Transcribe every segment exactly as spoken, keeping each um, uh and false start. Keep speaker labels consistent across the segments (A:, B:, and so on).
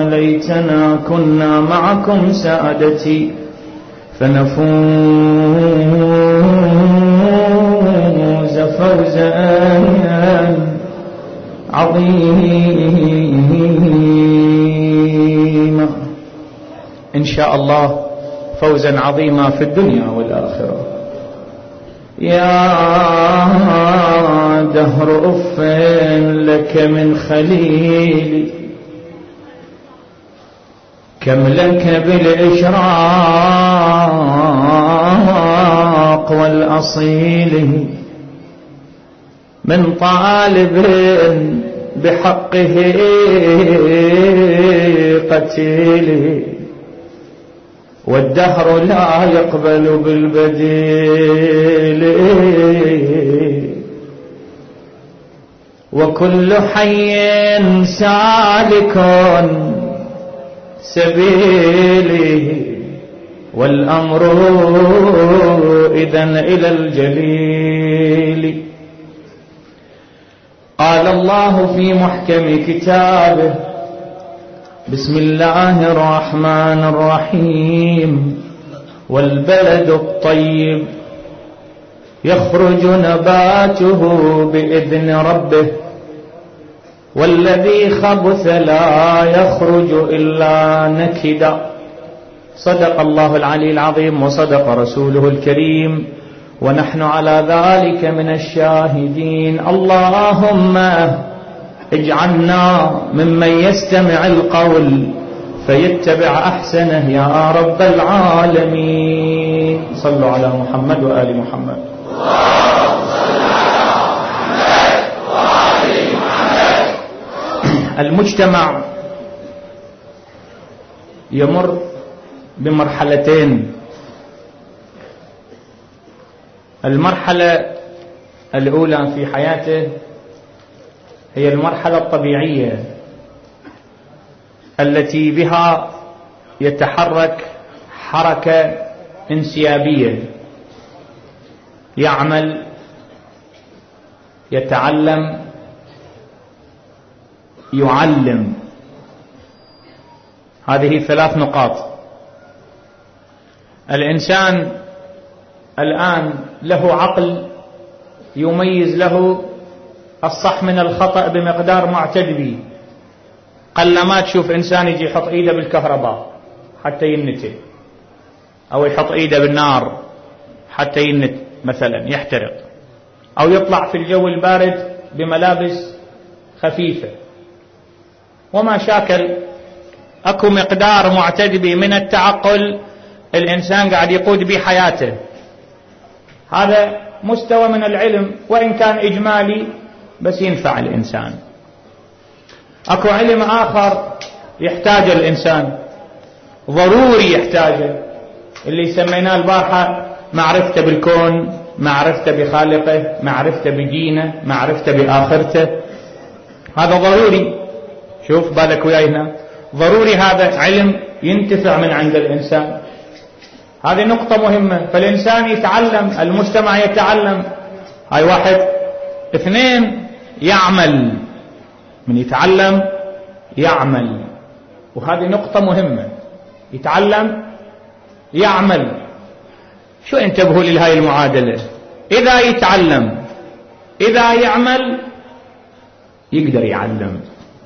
A: ليتنا كنا معكم سادتي فنفوز فوزا عظيما إن شاء الله، فوزا عظيما في الدنيا والآخرة. يا دهر أف لك من خليل، كم لك بالإشراق والأصيل من طالب بحقه قتيل، والدهر لا يقبل بالبديل، وكل حي سالك سبيله، والأمر إذن إلى الجليل. قال الله في محكم كتابه: بسم الله الرحمن الرحيم: والبلد الطيب يخرج نباته بإذن ربه، والذي خبث لا يخرج إلا نكدا. صدق الله العلي العظيم وصدق رسوله الكريم، ونحن على ذلك من الشاهدين. اللهم اجعلنا ممن يستمع القول فيتبع أحسنه يا رب العالمين. صلوا على محمد وآل محمد. المجتمع يمر بمرحلتين. المرحلة الأولى في حياته هي المرحلة الطبيعية التي بها يتحرك حركة انسيابية، يعمل، يتعلم، يعلم. هذه ثلاث نقاط. الإنسان الآن له عقل يميز له الصح من الخطأ بمقدار معتد به. قل ما تشوف إنسان يجي يحط إيده بالكهرباء حتى ينتهي، أو يحط إيده بالنار حتى ينت مثلا يحترق، أو يطلع في الجو البارد بملابس خفيفة. وما شاكل أكو مقدار معتد به من التعقل الإنسان قاعد يقود به حياته. هذا مستوى من العلم وإن كان إجمالي بس ينفع الإنسان. أكو علم آخر يحتاج الإنسان، ضروري يحتاجه، اللي سميناه البارحة معرفته بالكون، معرفته بخالقه، معرفته بدينه، معرفته بآخرته. هذا ضروري. شوف بالك وياي هنا، ضروري هذا علم ينتفع من عند الإنسان. هذه نقطة مهمة. فالإنسان يتعلم، المجتمع يتعلم. هاي واحد. اثنين، يعمل. من يتعلم يعمل، وهذه نقطة مهمة. يتعلم يعمل. شو انتبهوا لهاي المعادلة؟ إذا يتعلم، إذا يعمل، يقدر يعلم،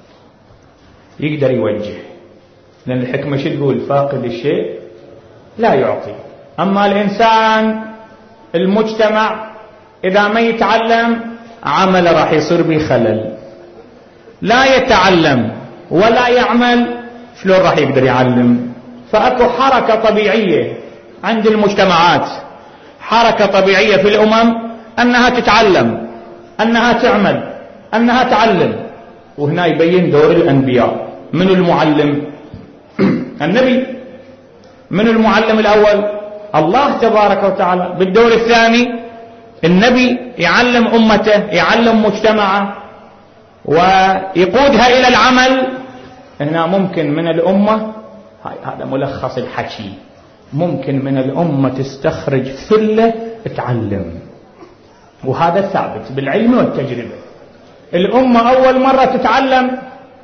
A: يقدر يوجه. لأن الحكمة شو تقول؟ فاقد الشيء لا يعطي. أما الإنسان المجتمع إذا ما يتعلم عمل راح يصير به خلل. لا يتعلم ولا يعمل، شلون راح يقدر يعلم؟ فأكو حركة طبيعية عند المجتمعات، حركة طبيعية في الأمم أنها تتعلم، أنها تعمل، أنها تعلم. وهنا يبين دور الأنبياء. من المعلم؟ النبي. من المعلم الأول؟ الله تبارك وتعالى. بالدور الثاني النبي يعلم أمته، يعلم مجتمعه ويقودها إلى العمل. هنا ممكن من الأمة، هذا ملخص الحكي، ممكن من الأمة تستخرج ثلة تعلم، وهذا ثابت بالعلم والتجربة. الأمة أول مرة تتعلم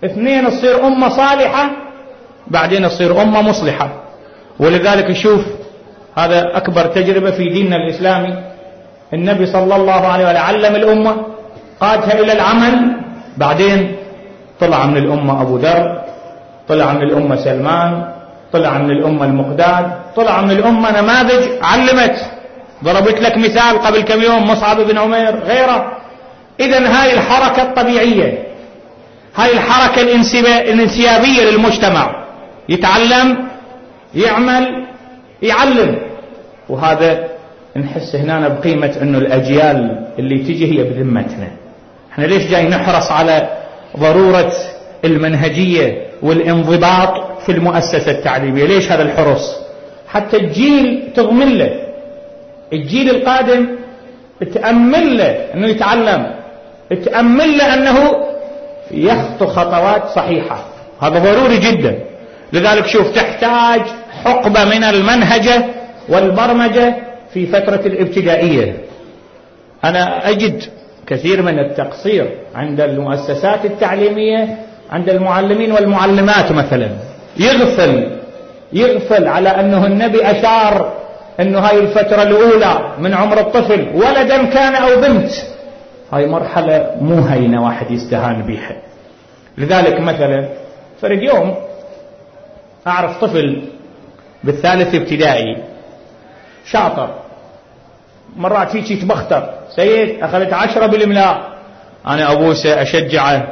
A: اثنين تصير أمة صالحة بعدين تصير أمة مصلحة. ولذلك شوف هذا أكبر تجربة في ديننا الإسلامي. النبي صلى الله عليه وسلم علم الأمة قادها إلى العمل، بعدين طلع من الأمة أبو ذر، طلع من الأمة سلمان، طلع من الأمة المقداد، طلع من الأمة نماذج علمت. ضربت لك مثال قبل كم يوم مصعب بن عمير غيره. إذن هاي الحركة الطبيعية، هاي الحركة الانسيابية للمجتمع، يتعلم يعمل يعلم. وهذا نحس هنا بقيمة أنه الأجيال اللي تجي هي بذمتنا. احنا ليش جاي نحرص على ضرورة المنهجية والانضباط في المؤسسة التعليمية؟ ليش هذا الحرص؟ حتى الجيل تضمن له، الجيل القادم تأمل له أنه يتعلم، تأمل له أنه يخطو خطوات صحيحة. هذا ضروري جدا. لذلك شوف تحتاج حقبة من المنهجة والبرمجة في فترة الابتدائية. أنا أجد كثير من التقصير عند المؤسسات التعليمية، عند المعلمين والمعلمات مثلا. يغفل يغفل على أنه النبي أشار أنه هاي الفترة الأولى من عمر الطفل ولدا كان أو بنت، هاي مرحلة مو هينة واحد يستهان بها. لذلك مثلا فرق يوم أعرف طفل بالثالث ابتدائي شاطر، مرات فيك يتبختر، سيد أخذت عشرة بالإملاء، أنا أبوه أشجعه.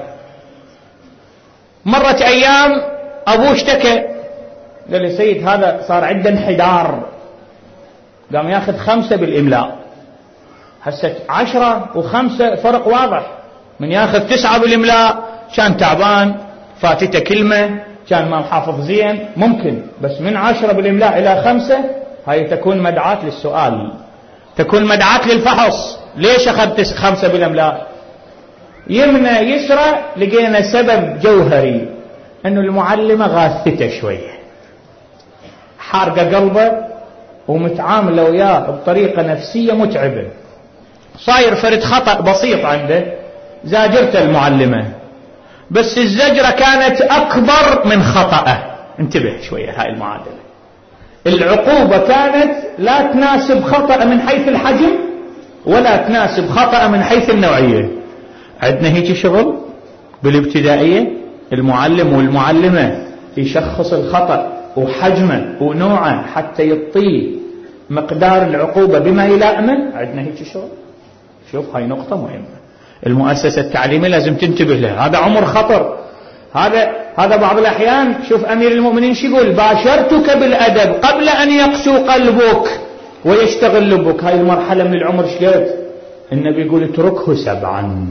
A: مرت أيام أبوه اشتكى، قال لي سيد هذا صار عنده انحدار، قام ياخذ خمسة بالإملاء. هسه عشرة وخمسة فرق واضح، من ياخذ تسعة بالإملاء كان تعبان، فاتته كلمة، كان ما محافظ زين ممكن، بس من عشرة بالإملاء إلى خمسة هاي تكون مدعاة للسؤال، تكون مدعاة للفحص. ليش أخذت خمسة بالإملاء؟ يمنى يسرى لقينا سبب جوهري، أنه المعلمة غاثته شوية، حارقة قلبه ومتعاملة وياه بطريقة نفسية متعبة، صاير فرد خطأ بسيط عنده زاجرته المعلمة، بس الزجرة كانت أكبر من خطأه. انتبه شوية، هاي المعادلة، العقوبة كانت لا تناسب خطأ من حيث الحجم ولا تناسب خطأ من حيث النوعية. عندنا هيك شغل بالابتدائية، المعلم والمعلمة يشخص الخطأ وحجمه ونوعه حتى يعطيه مقدار العقوبة بما يلائمه. عندنا هيك شغل. شوف هاي نقطة مهمة، المؤسسة التعليمية لازم تنتبه لها. هذا عمر خطر، هذا هذا بعض الأحيان شوف أمير المؤمنين شو يقول: باشرتك بالأدب قبل أن يقسو قلبك ويشتغل لبك. هاي المرحلة من العمر شلت؟ النبي يقول: اتركه سبعا،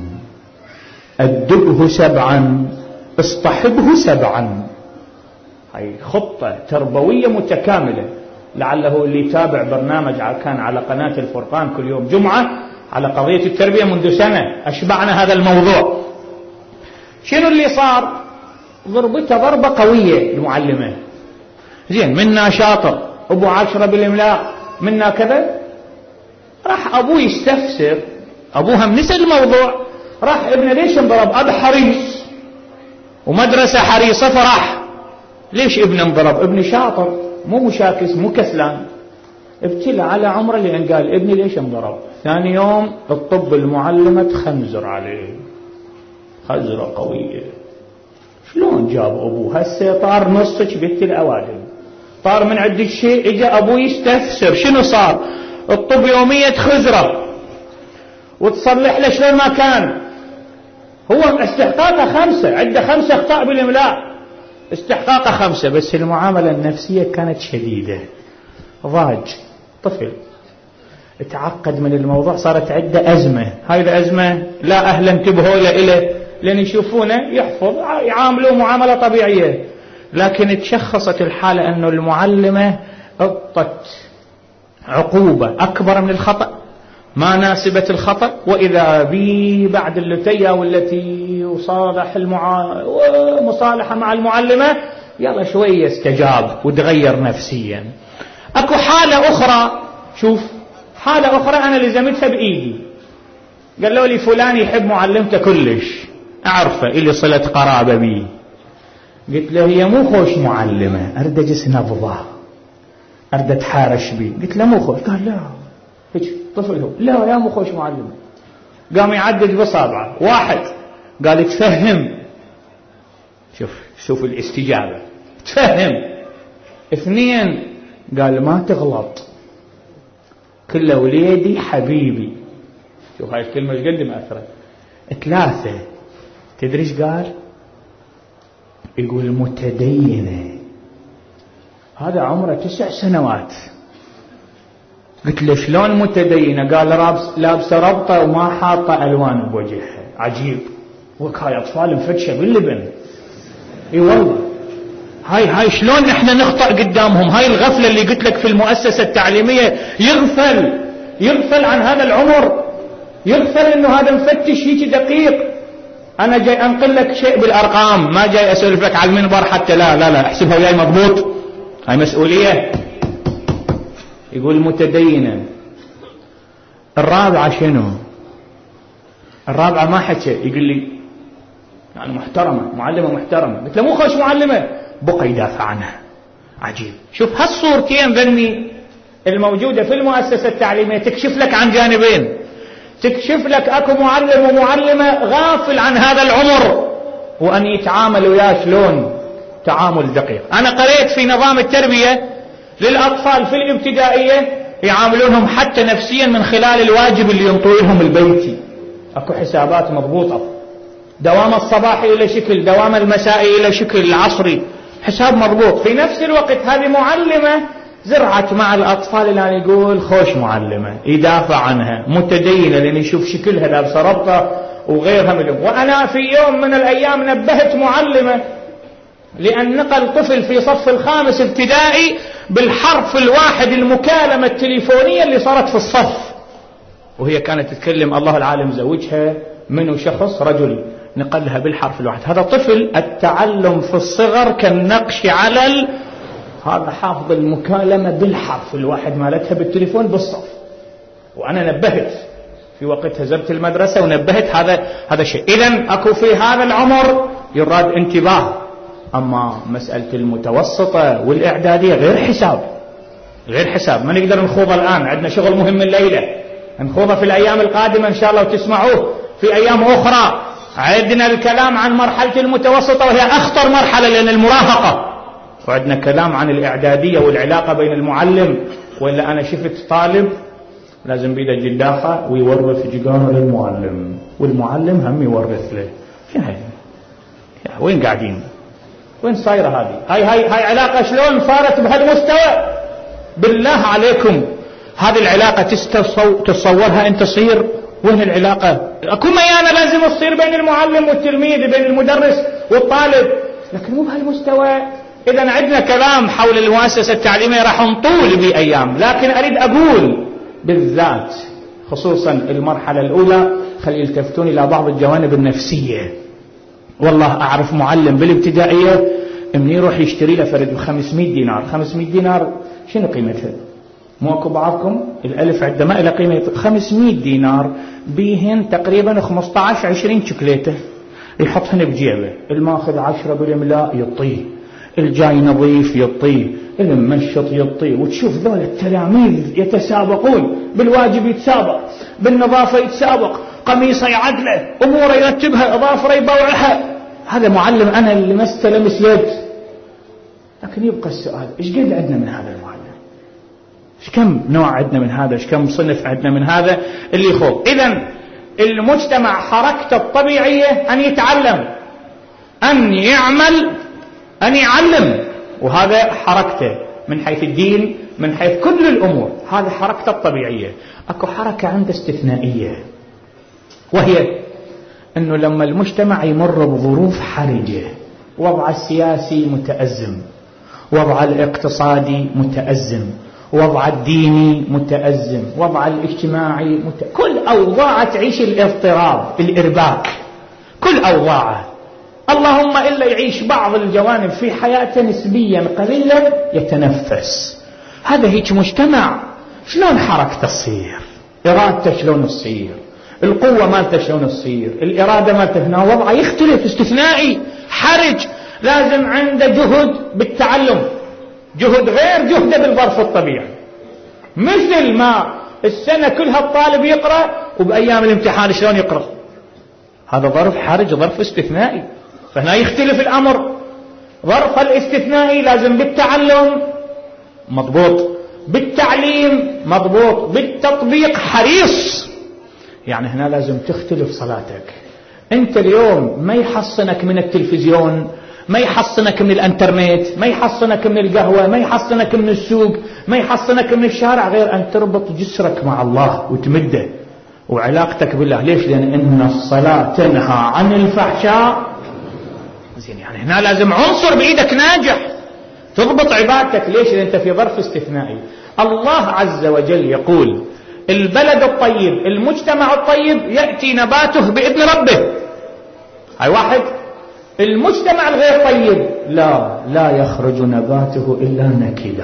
A: أدبه سبعا، اصطحبه سبعا. هاي خطة تربوية متكاملة. لعله اللي يتابع برنامج كان على قناة الفرقان كل يوم جمعة على قضية التربية منذ سنة أشبعنا هذا الموضوع. شنو اللي صار؟ ضربته ضربة قوية المعلمة. زين، منا شاطر، أبو عشرة بالإملاء، منا كذا. راح أبوه يستفسر، أبوها منسى الموضوع، راح ابنه ليش انضرب؟ أب حريص ومدرسة حريصة، فراح ليش ابن انضرب؟ ابن شاطر مو مشاكس مو كسلان. ابتلى على عمره لأن قال ابني ليش انضرب. ثاني يوم الطب المعلمة تخنزر عليه خزرة قوية. شلون جاب أبوه؟ هسه طار نصك بيت الأوادم، طار من عند الشيء، اجى أبوه يستفسر شنو صار. الطب يومية خزرة وتصلح له شلون ما كان. هو استحقاقه خمسة، عنده خمسة اخطاء بالإملاء، استحقاقه خمسة، بس المعاملة النفسية كانت شديدة. ضاج طفل، اتعقد من الموضوع، صارت عنده أزمة. هاي الأزمة لا أهل انتبهوا له إليه، لأن يشوفونه يحفظ يعاملوا معاملة طبيعية، لكن تشخصت الحالة أنه المعلمة أعطت عقوبة أكبر من الخطأ، ما ناسبت الخطأ. وإذا بي بعد اللتية والتي وصالح المعا... ومصالحة مع المعلمة، يلا شوية استجاب وتغير نفسيا. أكو حالة أخرى، شوف حالة أخرى أنا لزمتها بإيدي، قالوا لي فلان يحب معلمته كلش، أعرفه إلي صلة قرابة بي. قلت له هي مو خوش معلمة، أرد أجس نبضة، أرد أتحارش بي. قلت له مو خوش. قال لا، هيك طفل هو، لا يا مو خوش معلمة. قام يعدد بصابعه. واحد قال تفهم، شوف شوف الاستجابة، تفهم. اثنين قال ما تغلط، كل وليدي حبيبي. شوف هاي الكلمة ايش قد مأثرة. ثلاثة تدري ايش قال؟ يقول متدينة. هذا عمره تسع سنوات. قلت له شلون متدينة؟ قال لابسه ربطة وما حاطة ألوان بوجهها. عجيب، وكاي أطفال مفتشة باللبن. اي والله، هاي هاي شلون احنا نخطأ قدامهم. هاي الغفلة اللي قلت لك في المؤسسة التعليمية. يغفل يغفل عن هذا العمر، يغفل انه هذا مفتش هيك دقيق. انا جاي انقل لك شيء بالارقام، ما جاي اسولف لك على المنبر حتى لا لا لا احسبها وياي مضبوط، هاي مسؤولية. يقول متدينة. الرابعة شنو؟ الرابعة ما حكى، يقول لي يعني محترمة، معلمة محترمة. قلت له مو خوش معلمة، بقى يدافع عنها. عجيب. شوف هالصورتين ذني الموجودة في المؤسسة التعليمية تكشف لك عن جانبين. تكشف لك اكو معلم ومعلمة غافل عن هذا العمر وان يتعامل وياه شلون تعامل دقيق. انا قريت في نظام التربية للاطفال في الابتدائية يعاملونهم حتى نفسيا من خلال الواجب اللي ينطوي لهم البيتي. اكو حسابات مضبوطة، دوام الصباحي الى شكل، دوام المسائي الى شكل، العصري حساب مضبوط. في نفس الوقت هذه معلمة زرعت مع الأطفال اللي يقول خوش معلمة، يدافع عنها، متدينة لأن يشوف شكلها لابسة ربطة وغيرها من. وأنا في يوم من الأيام نبهت معلمة لأن نقل طفل في صف الخامس ابتدائي بالحرف الواحد المكالمة التليفونية اللي صارت في الصف، وهي كانت تتكلم الله العالم زوجها منه شخص رجل، نقلها بالحرف الواحد. هذا طفل التعلم في الصغر كالنقش على ال... هذا حافظ المكالمة بالحرف الواحد مالتها بالتليفون بالصف. وأنا نبهت في وقتها، زرت المدرسة ونبهت هذا هذا شيء. إذن أكو في هذا العمر يراد انتباه. أما مسألة المتوسطة والإعدادية غير حساب، غير حساب. ما نقدر نخوض الآن، عندنا شغل مهم الليلة، نخوضه في الأيام القادمة إن شاء الله وتسمعوه في أيام أخرى. عندنا الكلام عن مرحلة المتوسطة وهي أخطر مرحلة لأن المراهقة، وعندنا كلام عن الإعدادية والعلاقة بين المعلم. وإلا أنا شفت طالب لازم بيده جداخة ويورث جيجارة للمعلم، والمعلم هم يورث له. شنو هاي؟ وين قاعدين؟ وين صايرة هذه؟ هاي هاي هاي علاقة شلون صارت بهالمستوى؟ بالله عليكم هذه العلاقة تتصورها أنت تصير؟ وين العلاقة؟ أكو ميانة لازم تصير بين المعلم والتلميذ، بين المدرس والطالب، لكن مو بهالمستوى. إذا عندنا كلام حول المؤسسة التعليمية راح نطول بأيام، لكن أريد أقول بالذات خصوصا المرحلة الأولى خلي يلتفتون إلى بعض الجوانب النفسية. والله أعرف معلم بالابتدائية من يروح يشتري له فرد بخمسمائة دينار. خمسمائة دينار شنو قيمتها؟ مو أكو بعضكم الألف عندما إلى قيمة خمسمائة دينار بيهن تقريبا خمسة عشر عشرين شوكليته يحطهن بجيبه. الماخذ عشرة بالملاء يطيه، الجاي نظيف يطيه، المنشط يطيه. وتشوف ذول التلاميذ يتسابقون بالواجب، يتسابق بالنظافة، يتسابق قميصه يعدله، أموره يرتبها، أظافره يبوعها. هذا معلم أنا اللي ما استلمس يد. لكن يبقى السؤال، إيش قد عندنا من هذا المعلم؟ إيش كم نوع عندنا من هذا؟ إيش كم صنف عندنا من هذا اللي يخوض؟ إذن المجتمع حركته الطبيعية أن يتعلم، أن يعمل، أن يعلم. وهذا حركته من حيث الدين، من حيث كل الأمور، هذا حركته الطبيعية. أكو حركة عنده استثنائية، وهي أنه لما المجتمع يمر بظروف حرجة، وضع السياسي متأزم، وضع الاقتصادي متأزم، وضع الديني متأزم، وضع الاجتماعي مت... كل أوضاع تعيش الاضطراب، الإرباك، كل أوضاعه. اللهم إلا يعيش بعض الجوانب في حياته نسبيا قليلا يتنفس. هذا هيك مجتمع. شلون حركته تصير؟ إرادته شلون تصير؟ القوة مالته شلون تصير، الإرادة مالته هنا وضعه يختلف، استثنائي، حرج، لازم عنده جهد بالتعلم، جهد غير جهده بالظرف الطبيعي. مثل ما السنة كلها الطالب يقرأ وبأيام الامتحان شلون يقرأ، هذا ظرف حرج، ظرف استثنائي، فهنا يختلف الأمر. ظرف الاستثنائي لازم بالتعلم مضبوط، بالتعليم مضبوط، بالتطبيق حريص. يعني هنا لازم تختلف صلاتك. انت اليوم ما يحصنك من التلفزيون، ما يحصنك من الانترنت، ما يحصنك من القهوة، ما يحصنك من السوق، ما يحصنك من الشارع، غير ان تربط جسرك مع الله وتمده وعلاقتك بالله. ليش؟ لان ان الصلاة تنهى عن الفحشاء. زين، يعني هنا لازم عنصر بايدك ناجح تضبط عبادتك. ليش؟ لان انت في ظرف استثنائي. الله عز وجل يقول البلد الطيب، المجتمع الطيب يأتي نباته بإذن ربه، هاي واحد. المجتمع الغير طيب لا لا يخرج نباته إلا نكدا.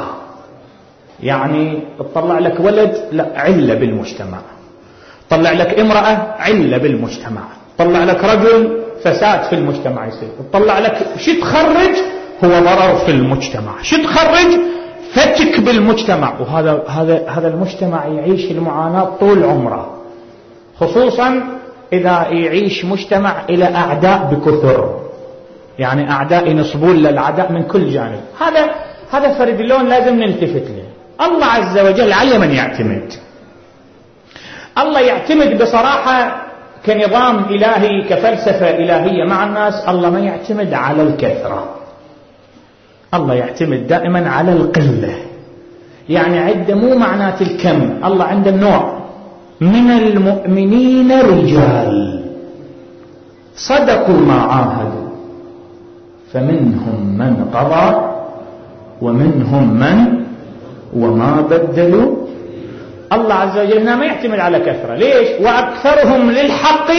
A: يعني تطلع لك ولد، لا علة بالمجتمع، طلع لك امرأة علة بالمجتمع، طلع لك رجل فساد في المجتمع يصير، طلع لك شي تخرج هو ضرر في المجتمع، شي تخرج فتك بالمجتمع. وهذا هذا هذا المجتمع يعيش المعاناة طول عمره، خصوصا إذا يعيش مجتمع إلى أعداء بكثر، يعني أعداء ينصبون للعداء من كل جانب. هذا هذا فرد اللون لازم نلتفت له. الله عز وجل على من يعتمد؟ الله يعتمد بصراحة كنظام إلهي، كفلسفة إلهية مع الناس. الله ما يعتمد على الكثرة، الله يعتمد دائما على القلة. يعني عنده مو معنات الكم، الله عنده النوع. من المؤمنين رجال صدقوا ما عاهدوا فمنهم من قضى ومنهم من وما بدلوا. الله عز وجل هنا ما يعتمد على كثرة. ليش؟ وأكثرهم للحق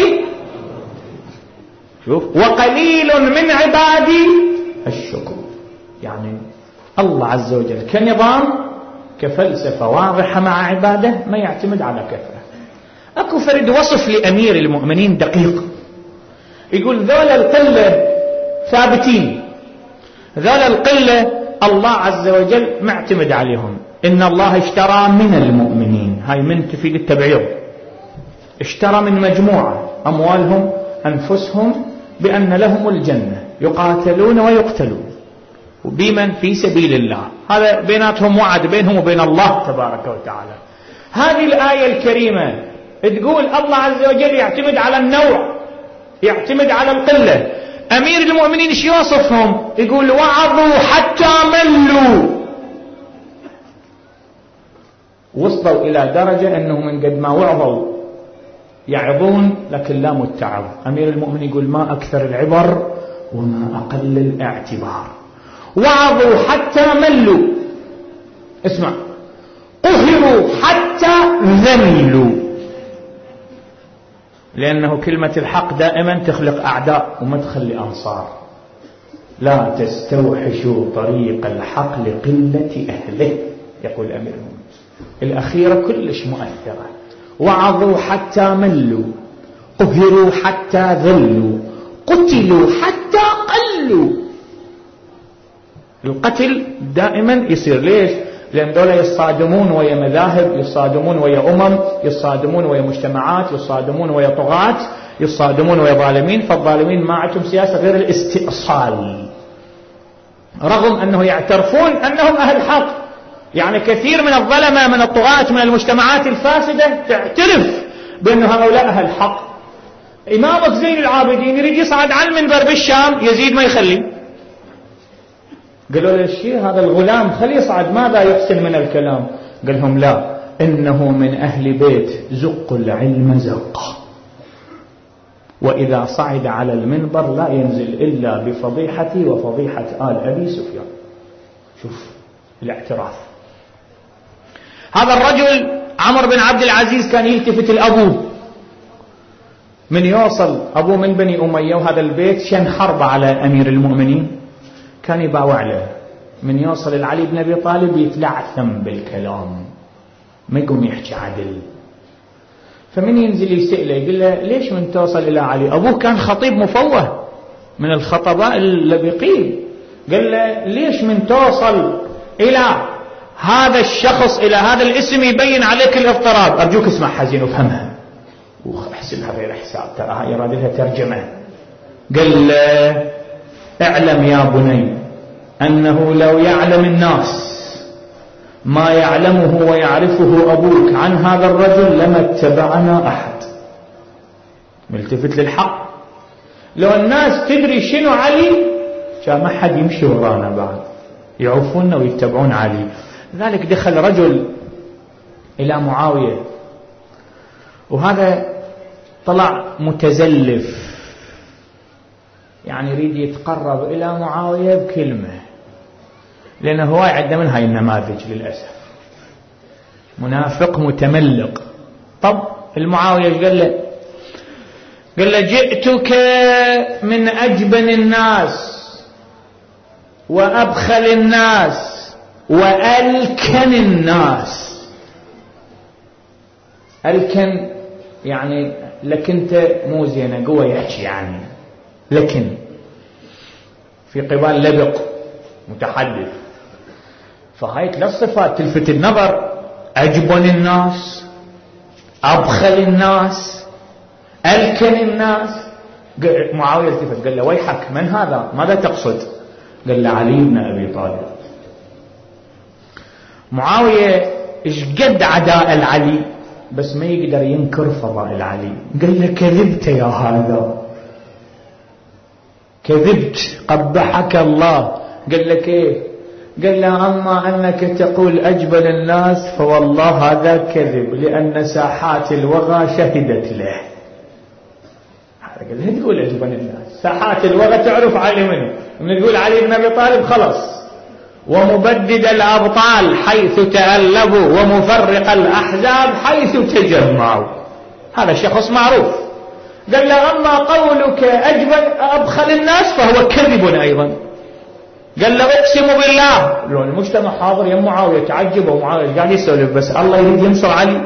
A: شوف وقليل من عبادي الشكور. يعني الله عز وجل كنظام، كفلسفة واضحة مع عباده ما يعتمد على كثرة. أكو فرد وصف لأمير المؤمنين دقيق، يقول ذولا القلة ثابتين، ذولا القلة الله عز وجل معتمد عليهم. إن الله اشترى من المؤمنين، هاي من تفيد التبعيض، اشترى من مجموعة أموالهم أنفسهم بأن لهم الجنة، يقاتلون ويقتلون وبمن في سبيل الله. هذا بيناتهم وعد بينهم وبين الله تبارك وتعالى. هذه الآية الكريمة تقول الله عز وجل يعتمد على النوع، يعتمد على القلة. أمير المؤمنين ايش يوصفهم؟ يقول وعظوا حتى ملوا، وصلوا إلى درجة أنهم من قد ما وعظوا يعظون لكن لا متعظ. أمير المؤمنين يقول ما أكثر العبر وما أقل الاعتبار. وعظوا حتى ملوا، اسمع، قهروا حتى ذلوا، لأنه كلمة الحق دائما تخلق أعداء وما تخلي أنصار. لا تستوحشوا طريق الحق لقلة أهله، يقول أمير المؤمنين. الأخيرة كلش مؤثرة. وعظوا حتى ملوا، قهروا حتى ذلوا، قتلوا حتى قلوا. القتل دائما يصير. ليش؟ لأن دولة يصادمون ويا مذاهب، يصادمون ويا أمم، يصادمون ويا مجتمعات، يصادمون ويا طغاة، يصادمون ويا ظالمين. فالظالمين ما عندهم سياسة غير الاستئصال، رغم أنه يعترفون أنهم أهل حق. يعني كثير من الظلمة من الطغاة من المجتمعات الفاسدة تعترف بأن هؤلاء أهل حق. إمامك زين العابدين يريد يصعد على المنبر بالشام، يزيد ما يخلي. قالوا له الشيء هذا الغلام خليه يصعد، ماذا يحسن من الكلام؟ قال لهم لا، إنه من أهل بيت زق العلم زقه، وإذا صعد على المنبر لا ينزل إلا بفضيحتي وفضيحة آل أبي سفيان. شوف الاعتراف. هذا الرجل عمر بن عبد العزيز كان يلتفت الأبوه، من يوصل أبوه من بني أمية وهذا البيت شن حرب على أمير المؤمنين، كان يباوع له. من يوصل العلي بن أبي طالب يتلعثم بالكلام، ما يقوم يحكي عدل. فمن ينزل يسأله يقول له ليش من توصل إلى علي؟ أبوه كان خطيب مفوه من الخطباء اللبقين، قال له ليش من توصل إلى هذا الشخص إلى هذا الاسم يبين عليك الاضطراب؟ أرجوك اسمع حزين وفهمها واحسبها غير حساب، ترى هاي يراد ترجمة. قال له اعلم يا بني أنه لو يعلم الناس ما يعلمه ويعرفه أبوك عن هذا الرجل لما اتبعنا أحد. ملتفت للحق، لو الناس تدري شنو علي كان ما حد يمشي ورانا بعد، يعوفون ويتبعون علي. لذلك دخل رجل إلى معاوية، وهذا طلع متزلف، يعني يريد يتقرب إلى معاوية بكلمة، لأنه هو عنده من هاي النماذج للأسف، منافق متملق. طب المعاوية قال له قال له جئتك من أجبن الناس وأبخل الناس وألكن الناس. ألكن يعني لكنت مو زينة قوة يحكي يعني، لكن في قبال لبق متحدث. فهاي ثلاث صفات تلفت النظر: أجبن الناس، أبخل الناس، ألكن الناس. معاوية التفت قال له ويحك، من هذا؟ ماذا تقصد؟ قال له علي بن أبي طالب. معاوية إيش قد عداء العلي بس ما يقدر ينكر فضائل علي. قال له كذبت يا هذا، كذبت، قبحك الله. قال له كيف؟ قال له أما أنك تقول أجبل الناس فوالله هذا كذب، لأن ساحات الوغى شهدت له. قال له تقول أجبل الناس، ساحات الوغى تعرف علي منه، من تقول علي بن أبي طالب خلص. ومبدد الأبطال حيث تألبوا ومفرق الأحزاب حيث تجمعوا، هذا شخص معروف. قال له أما قولك أجبل أبخل الناس فهو كذب أيضا. قال له أقسم بالله، لو المجتمع حاضر يا معاوية تعجب، ومعاوية قاعد يسولف بس الله يريد ينصر علي.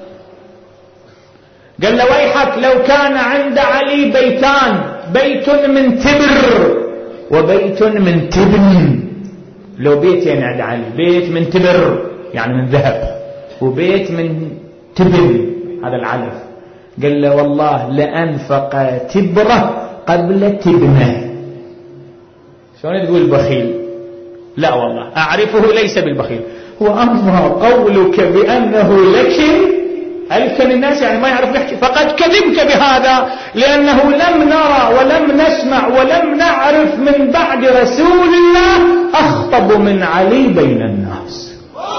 A: قال له ويحك، لو كان عند علي بيتان، بيت من تبر وبيت من تبن. لو بيتين عند علي، بيت من تبر يعني من ذهب، وبيت من تبن هذا العلف، قال له والله لأنفق تبرة قبل تبنه. شلون تقول بخيل؟ لا والله أعرفه ليس بالبخيل. هو أما قولك بأنه لكن ألكن الناس يعني ما يعرف يحكي، فقد كذبت بهذا، لأنه لم نرى ولم نسمع ولم نعرف من بعد رسول الله أخطب من علي بين الناس.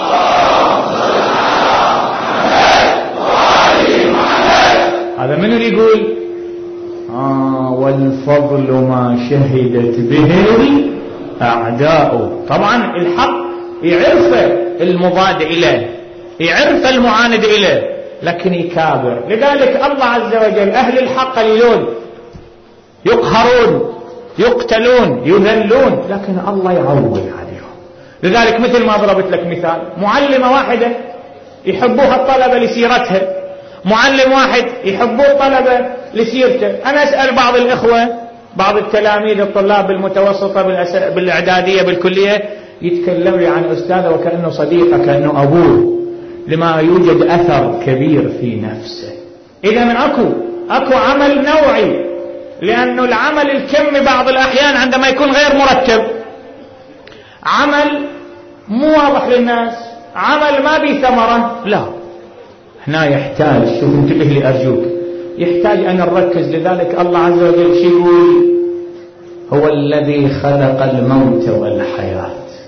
A: هذا من يقول آه والفضل ما شهدت به أعداؤه. طبعا الحق يعرف المضاد إليه، يعرف المعاند إليه، لكن يكابر. لذلك الله عز وجل أهل الحق قليلون، يقهرون، يقتلون، يذلون، لكن الله يعوض عليهم. لذلك مثل ما ضربت لك مثال، معلمة واحدة يحبوها الطلبة لسيرتها، معلم واحد يحبوه الطلبة لسيرته. أنا أسأل بعض الإخوة، بعض التلاميذ الطلاب بالمتوسطة بالإعدادية بالكلية، يتكلم لي عن أستاذه وكأنه صديقه كأنه أبوه، لما يوجد أثر كبير في نفسه. إذا أكو أكو عمل نوعي، لأنه العمل الكمي بعض الأحيان عندما يكون غير مرتب، عمل مو واضح للناس، عمل ما بيه ثمرة، لا هنا يحتاج، شوف انتبه لي أرجوك، يحتاج أن نركز. لذلك الله عز وجل شو يقول؟ هو الذي خلق الموت والحياة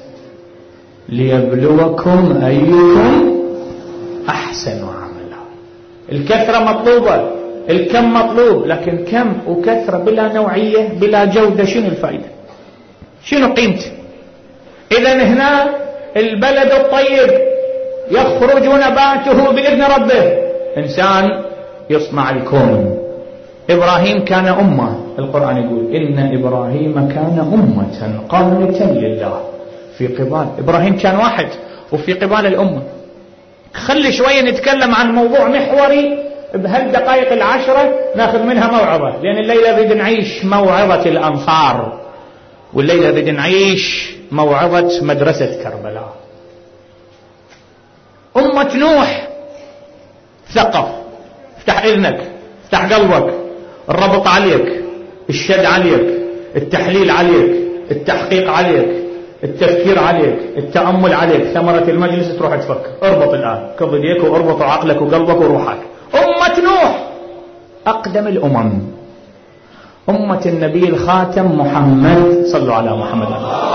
A: ليبلوكم أيكم أحسن عملا. الكثرة مطلوبة، الكم مطلوب، لكن كم وكثرة بلا نوعية بلا جودة شنو الفائدة؟ شنو قيمته؟ إذن هنا البلد الطيب يخرج نباته بإذن ربه. إنسان يصنع الكون. إبراهيم كان أمة، القرآن يقول إن إبراهيم كان أمة قانتا لله في قبال. إبراهيم كان واحد وفي قبال الأمة. خلي شوية نتكلم عن موضوع محوري بهالدقائق العشرة ناخذ منها موعظة، لأن الليلة بدنا نعيش موعظة الأنصار، والليلة بدنا نعيش موعظة مدرسة كربلاء. أمة نوح ثقف، افتح إذنك، افتح قلبك، الربط عليك، الشد عليك، التحليل عليك، التحقيق عليك، التفكير عليك، التأمل عليك. ثمرة المجلس تروح تفكر. اربط الآن، كض يديك واربط عقلك وقلبك وروحك. أمة نوح أقدم الأمم، أمة النبي الخاتم محمد، صلوا على محمد.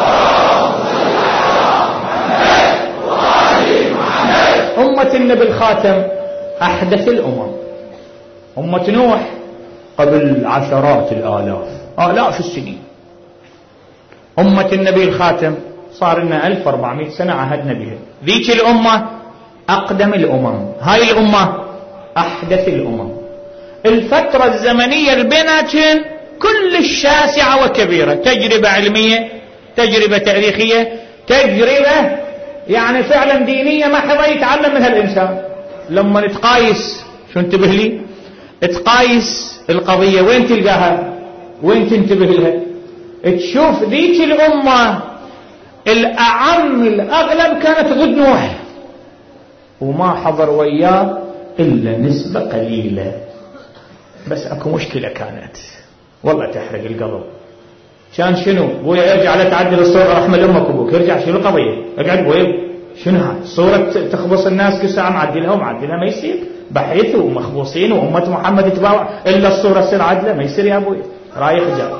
A: أمة النبي الخاتم أحدث الأمم. أمة نوح قبل عشرات الآلاف، آلاف السنين. أمة النبي الخاتم صار لنا ألف وأربعمائة سنة عهدنا بها. ذيك الأمة أقدم الأمم، هاي الأمة أحدث الأمم. الفترة الزمنية البيناتين كل شاسعة وكبيرة، تجربة علمية، تجربة تاريخية، تجربة يعني فعلا دينية ما حدا يتعلم منها الإنسان. لما نتقايس، شو انتبه لي، تقايس القضية وين تلقاها، وين تنتبه لها، تشوف ذيك الأمة الأعم الأغلب كانت ضد نوح، وما حضر وياه إلا نسبة قليلة. بس أكو مشكلة كانت والله تحرق القلب. كان شنو؟ بويا ارجع لا تعدل الصورة رحمة أمك وابوك، ارجع شنو القضية؟ اقعد بويا، شنو هاي صورة تخبص الناس كل ساعة معدلها ومعدلها ما يصير، بحيث ومخبوصين وأمة محمد يتباوع إلا الصورة تصير عدلة، ما يصير يا أبوي. رايح جاي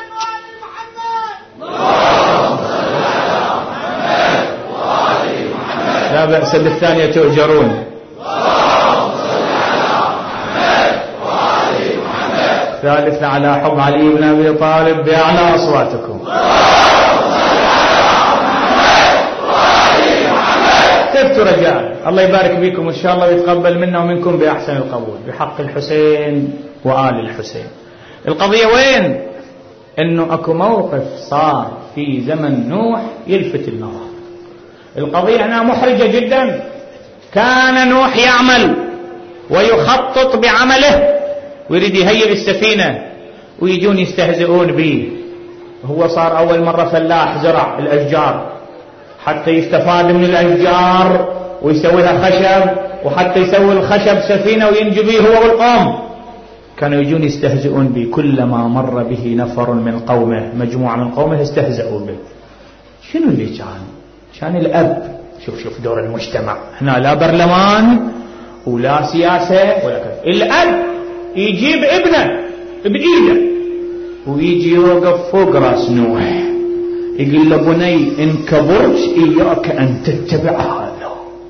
A: لا بأس بالثانية تؤجرون. ثالثا على حب علي بن أبي طالب بأعلى أصواتكم. كفتوا رجال، الله يبارك بكم إن شاء الله ويتقبل منا ومنكم بأحسن القبول بحق الحسين وآل الحسين. القضية وين؟ إنه أكو موقف صار في زمن نوح يلفت النظر. القضية هنا محرجة جدا. كان نوح يعمل ويخطط بعمله ويريد يهيئ السفينة، ويجون يستهزئون به. هو صار أول مرة فلاح زرع الأشجار حتى يستفاد من الأشجار ويسويها خشب، وحتى يسوي الخشب سفينة وينجو به هو والقوم. كانوا يجون يستهزئون به، كلما مر به نفر من قومه، مجموعة من قومه، استهزئوا به. شنو اللي كان؟ كان الأب. شوف شوف دور المجتمع هنا، لا برلمان ولا سياسة ولا كذا. الأب يجيب ابنه بإيده ويجي يوقف فوق راس نوح يقول له بني إن كبرت إياك أن تتبع هذا.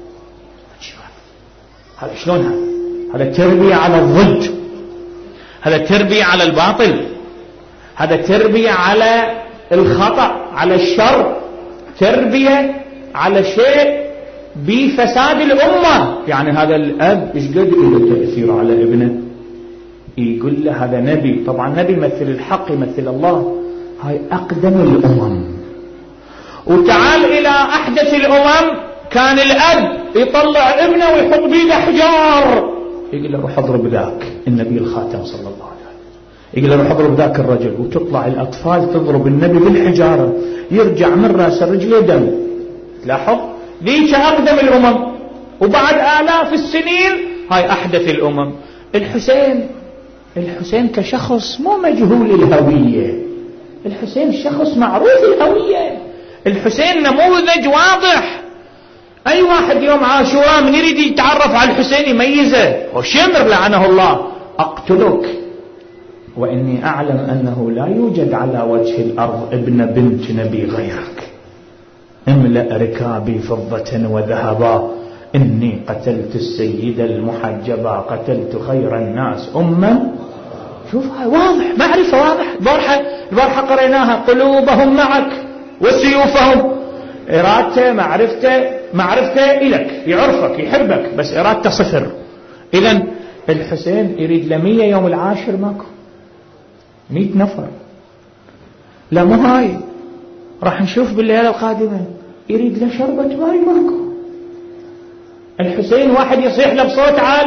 A: هذا شلون هذا؟ هذا تربية على الضد، هذا تربية على الباطل، هذا تربية على الخطأ، على الشر، تربية على شيء بفساد الأمة. يعني هذا الأب إيش قد له تأثير على ابنه؟ يقول له هذا نبي، طبعا نبي يمثل الحق، يمثل الله. هاي أقدم الأمم. وتعال إلى أحدث الأمم، كان الأب يطلع ابنه ويحط بيده حجار، يقول له روح اضرب ذاك النبي الخاتم صلى الله عليه وسلم، يقول له روح اضرب ذاك الرجل. وتطلع الأطفال تضرب النبي بالحجارة، يرجع من رأس الرجل دم. لاحظ، ذيك أقدم الأمم. وبعد آلاف السنين هاي أحدث الأمم. الحسين، الحسين كشخص مو مجهول الهوية، الحسين شخص معروف الهوية، الحسين نموذج واضح. أي واحد يوم عاشوراء من يريد يتعرف على الحسين يميزه، وشمر لعنه الله أقتلك وإني أعلم أنه لا يوجد على وجه الأرض ابن بنت نبي غيرك، املأ ركابي فضة وذهبا، إني قتلت السيد المحجبا، قتلت خير الناس أما. شوف هاي واضح، معرفة واضح. البارحة البارحة قريناها، قلوبهم معك وسيوفهم. إرادته، معرفته، معرفته إلك، يعرفك، يحبك، بس إرادته صفر. إذن الحسين يريد لمية يوم العاشر ماكو، مئة نفر. لا مو هاي، راح نشوف بالليلة القادمة يريد له شربة ماي ماكو. الحسين واحد يصيح له بصوت عالي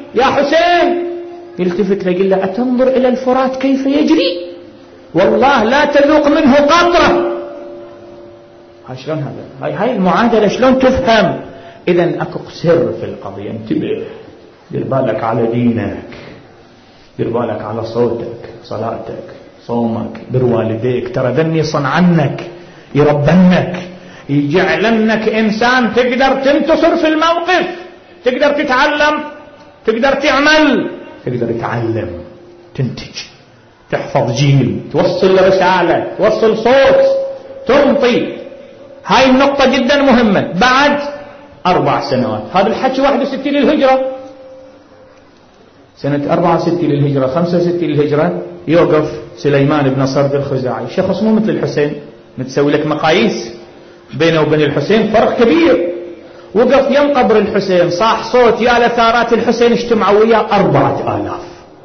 A: يا حسين، يلتفت له يقول له أتنظر إلى الفرات كيف يجري؟ والله لا تذوق منه قطرة. هاي شلون هذا؟ هاي هاي المعادلة شلون تفهم؟ إذن أكو سر في القضية. انتبه، دير بالك على دينك، دير بالك على صوتك، صلاتك، صومك، بر والديك، ترى ذني صنعنك يربنك يجعلنك إنسان تقدر تنتصر في الموقف، تقدر تتعلم، تقدر تعمل، تقدر تتعلم، تنتج، تحفظ جيل، توصل رسالة، توصل صوت، تنطي. هاي النقطة جدا مهمة. بعد أربع سنوات، هذا الحكي واحد وستين للهجرة، سنة أربعة وستين للهجرة، خمسة وستين للهجرة، يوقف سليمان بن صرد الخزاعي، شخص مو مثل الحسين، نتسوي لك مقاييس بينه وبين الحسين فرق كبير. وقف يم قبر الحسين، صاح صوت يا لثارات الحسين، اجتمعوا وياه أربعة آلاف،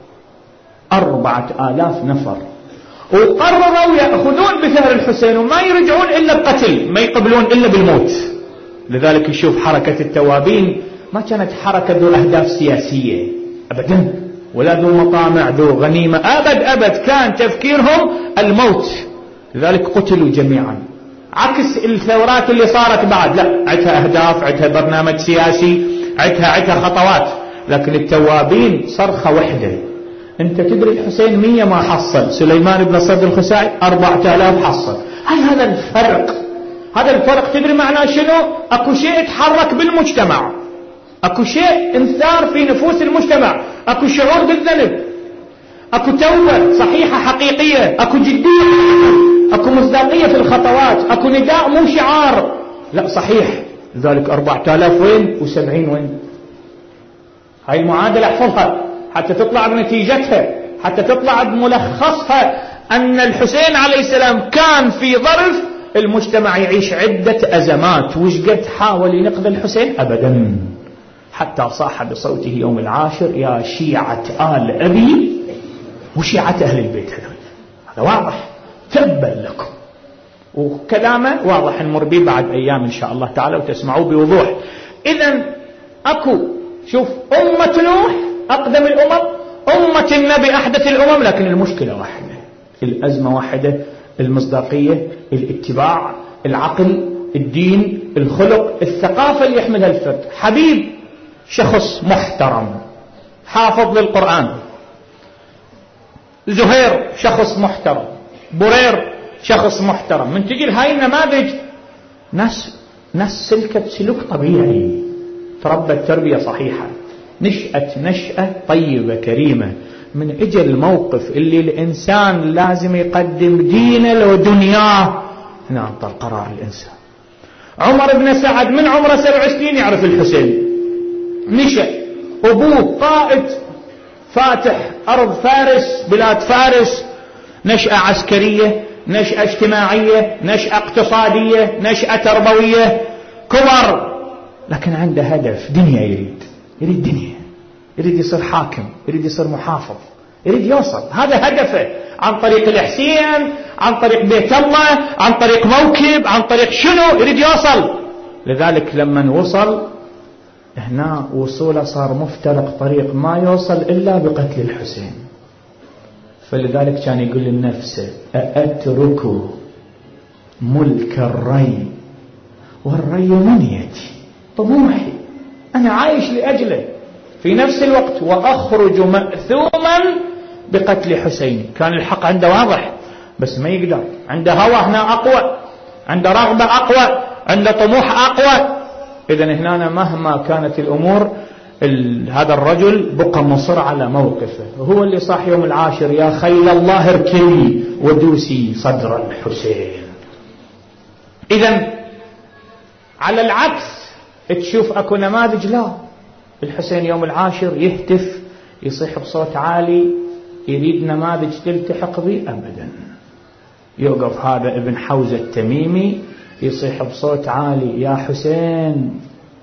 A: أربعة آلاف نفر، وقرروا يأخذون بثأر الحسين وما يرجعون إلا بقتل، ما يقبلون إلا بالموت. لذلك يشوف حركة التوابين ما كانت حركة ذو أهداف سياسية أبدا، ولا ذو مطامع ذو غنيمة، أبد أبد، كان تفكيرهم الموت. لذلك قتلوا جميعا، عكس الثورات اللي صارت بعد، لا عدها أهداف، عدها برنامج سياسي، عدها عدها خطوات. لكن التوابين صرخة وحدة. انت تدري الحسين مية ما حصل، سليمان بن صرد الخزاعي أربعة آلاف حصل. هاي هذا الفرق، هذا الفرق. تدري معناه شنو؟ اكو شيء يتحرك بالمجتمع، اكو شيء انثار في نفوس المجتمع، اكو شعور بالذنب، اكو توبة صحيحة حقيقية، اكو جدية، اكو مصداقية في الخطوات، اكو نداء مو شعار، لا صحيح. لذلك أربعة آلاف وين وسبعين وين؟ هاي المعادلة احفظها حتى تطلع بنتيجتها، حتى تطلع بملخصها، أن الحسين عليه السلام كان في ظرف المجتمع يعيش عدة أزمات. وش قد حاول ينقذ الحسين؟ أبدا، حتى صاح بصوته يوم العاشر يا شيعة آل أبي وشيعة أهل البيت. هذا واضح، تبا لكم، وكلامه واضح نمر به بعد أيام إن شاء الله تعالى وتسمعوه بوضوح. إذن أكو، شوف، أمة نوح أقدم الأمم، أمة النبي أحدث الأمم، لكن المشكلة واحدة، الأزمة واحدة، المصداقية، الاتباع، العقل، الدين، الخلق، الثقافة اللي يحملها الفرد. حبيب شخص محترم حافظ للقرآن، زهير شخص محترم، برير شخص محترم. من تجي هاي النماذج ناس ناس سلكت سلوك طبيعي، تربت تربية صحيحة، نشأت نشأة طيبة كريمة. من اجى الموقف اللي الإنسان لازم يقدم دينه لو دنياه، هنا أنطر قرار الإنسان. عمر بن سعد من عمره سبع سنين يعرف الحسين، نشأ، أبوه قائد فاتح أرض فارس، بلاد فارس، نشأة عسكرية، نشأة اجتماعية، نشأة اقتصادية، نشأة تربوية، كبر، لكن عنده هدف، دنيا يريد، يريد دنيا، يريد يصير حاكم، يريد يصير محافظ، يريد يوصل، هذا هدفه، عن طريق الحسين، عن طريق بيت الله، عن طريق موكب، عن طريق شنو، يريد يوصل. لذلك لما وصل هنا وصوله صار مفترق طريق، ما يوصل إلا بقتل الحسين. فلذلك كان يقول لنفسه أأترك ملك الري والري منيتي، طموحي أنا عايش لأجله، في نفس الوقت وأخرج مأثوما بقتل حسين. كان الحق عنده واضح بس ما يقدر، عنده هوى هنا أقوى، عنده رغبة أقوى، عنده طموح أقوى. إذن هنا مهما كانت الأمور هذا الرجل بقى مصر على موقفه. هو اللي صاح يوم العاشر يا خيل الله اركبي ودوسي صدر الحسين. إذن على العكس تشوف أكو نماذج لا، الحسين يوم العاشر يهتف يصيح بصوت عالي، يريد نماذج تلتحق به أبدا. يوقف هذا ابن حوزة التميمي يصيح بصوت عالي يا حسين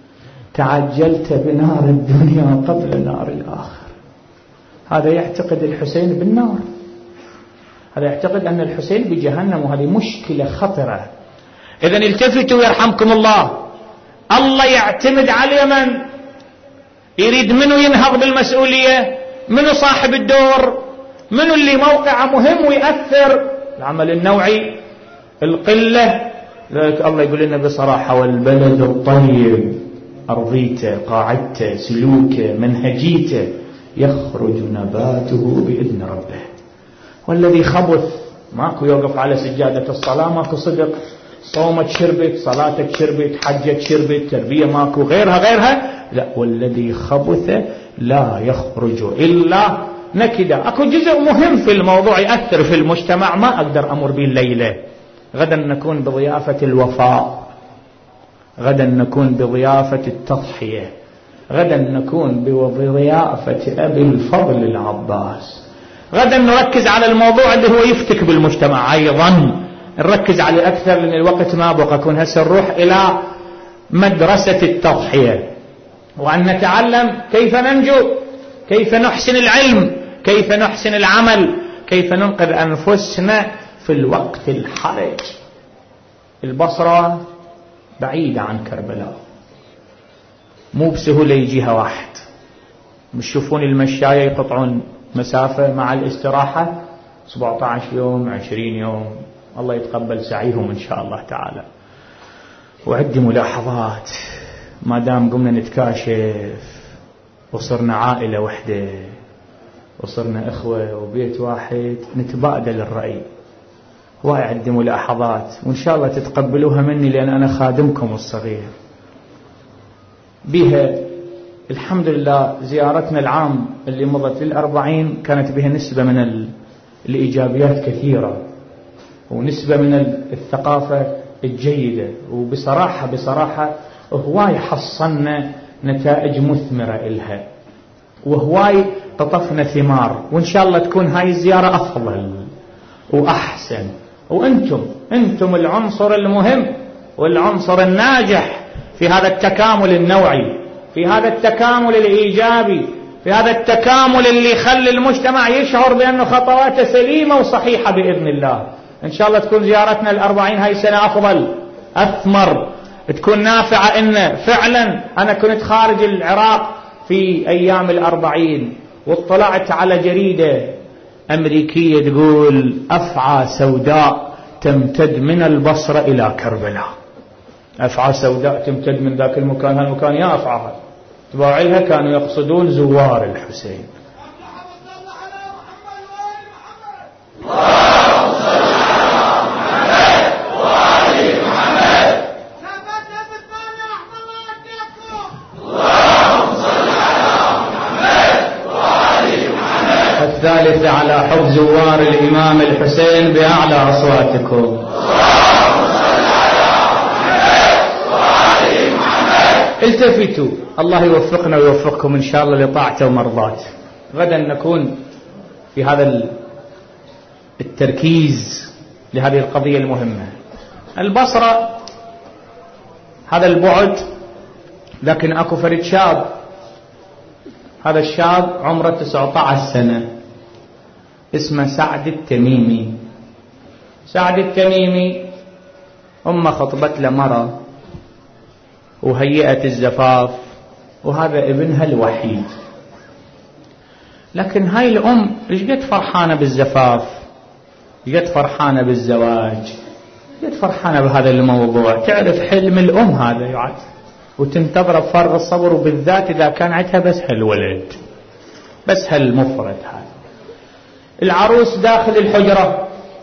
A: تعجلت بنار الدنيا قبل نار الآخر. هذا يعتقد الحسين بالنار، هذا يعتقد أن الحسين بجهنم، وهذه مشكلة خطرة. إذن التفتوا يرحمكم الله، الله يعتمد على من؟ يريد منو ينهض بالمسؤولية، منو صاحب الدور، منو اللي موقعه مهم ويأثر. العمل النوعي القلة. لذلك الله يقول لنا بصراحة: والبلد الطيب أرضيته قاعدته سلوكه منهجيته يخرج نباته بإذن ربه. والذي خبث ماكو يوقف على سجادة الصلاة، ماكو صدق، صومك شربت، صلاتك شربت، حجك شربت، تربية ماكو، غيرها غيرها. لا، والذي خبث لا يخرج إلا نكدا. أكو جزء مهم في الموضوع يأثر في المجتمع ما أقدر أمر به الليلة. غدا نكون بضيافة الوفاء، غدا نكون بضيافة التضحية، غدا نكون بضيافة أبي الفضل العباس. غدا نركز على الموضوع اللي هو يفتك بالمجتمع أيضا، نركز عليه أكثر لأن الوقت ما بقى. أكون هسه نروح إلى مدرسة التضحية، وأن نتعلم كيف ننجو، كيف نحسن العلم، كيف نحسن العمل، كيف ننقذ أنفسنا في الوقت الحرج. البصرة بعيدة عن كربلاء، مو بسهولة يجيها واحد. مش تشوفون المشاية يقطعون مسافة مع الاستراحة سبعة عشر يوم عشرين يوم، الله يتقبل سعيهم إن شاء الله تعالى. وعندي ملاحظات، ما دام قمنا نتكاشف وصرنا عائلة وحدة وصرنا إخوة وبيت واحد نتبادل الرأي. واي عندي ملاحظات وإن شاء الله تتقبلوها مني لأن أنا خادمكم الصغير. بها الحمد لله زيارتنا العام اللي مضت للأربعين كانت بها نسبة من الإيجابيات كثيرة ونسبة من الثقافة الجيدة، وبصراحة بصراحة هواي حصلنا نتائج مثمرة إلها وهواي قطفنا ثمار، وإن شاء الله تكون هاي الزيارة أفضل وأحسن. وأنتم أنتم العنصر المهم والعنصر الناجح في هذا التكامل النوعي، في هذا التكامل الإيجابي، في هذا التكامل اللي يخلي المجتمع يشعر بأنه خطواته سليمة وصحيحة بإذن الله. إن شاء الله تكون زيارتنا الأربعين هاي سنة أفضل أثمر، تكون نافعة. إن فعلا أنا كنت خارج العراق في أيام الأربعين واطلعت على جريدة أمريكية تقول أفعى سوداء تمتد من البصرة إلى كربلاء. أفعى سوداء تمتد من ذاك المكان هالمكان، يا أفعى تباع لها كانوا يقصدون زوار الحسين. الثالثة على حب زوار الإمام الحسين بأعلى أصواتكم. التفتوا، الله يوفقنا ويوفقكم إن شاء الله لطاعته ومرضاته. غدا نكون في هذا التركيز لهذه القضية المهمة. البصرة هذا البعد، لكن أكو فرد شاب، هذا الشاب عمره تسعة عشر سنة اسمه سعد التميمي. سعد التميمي أمه خطبت له مرة وهيئت الزفاف، وهذا ابنها الوحيد. لكن هاي الأم ايش قد فرحانة بالزفاف، ايش قد فرحانة بالزواج، ايش قد فرحانة بهذا الموضوع. تعرف حلم الأم هذا يعد، وتنتظر بفارغ الصبر، وبالذات إذا كان عندها بس هالولد، بس هالمفرد هذا. العروس داخل الحجرة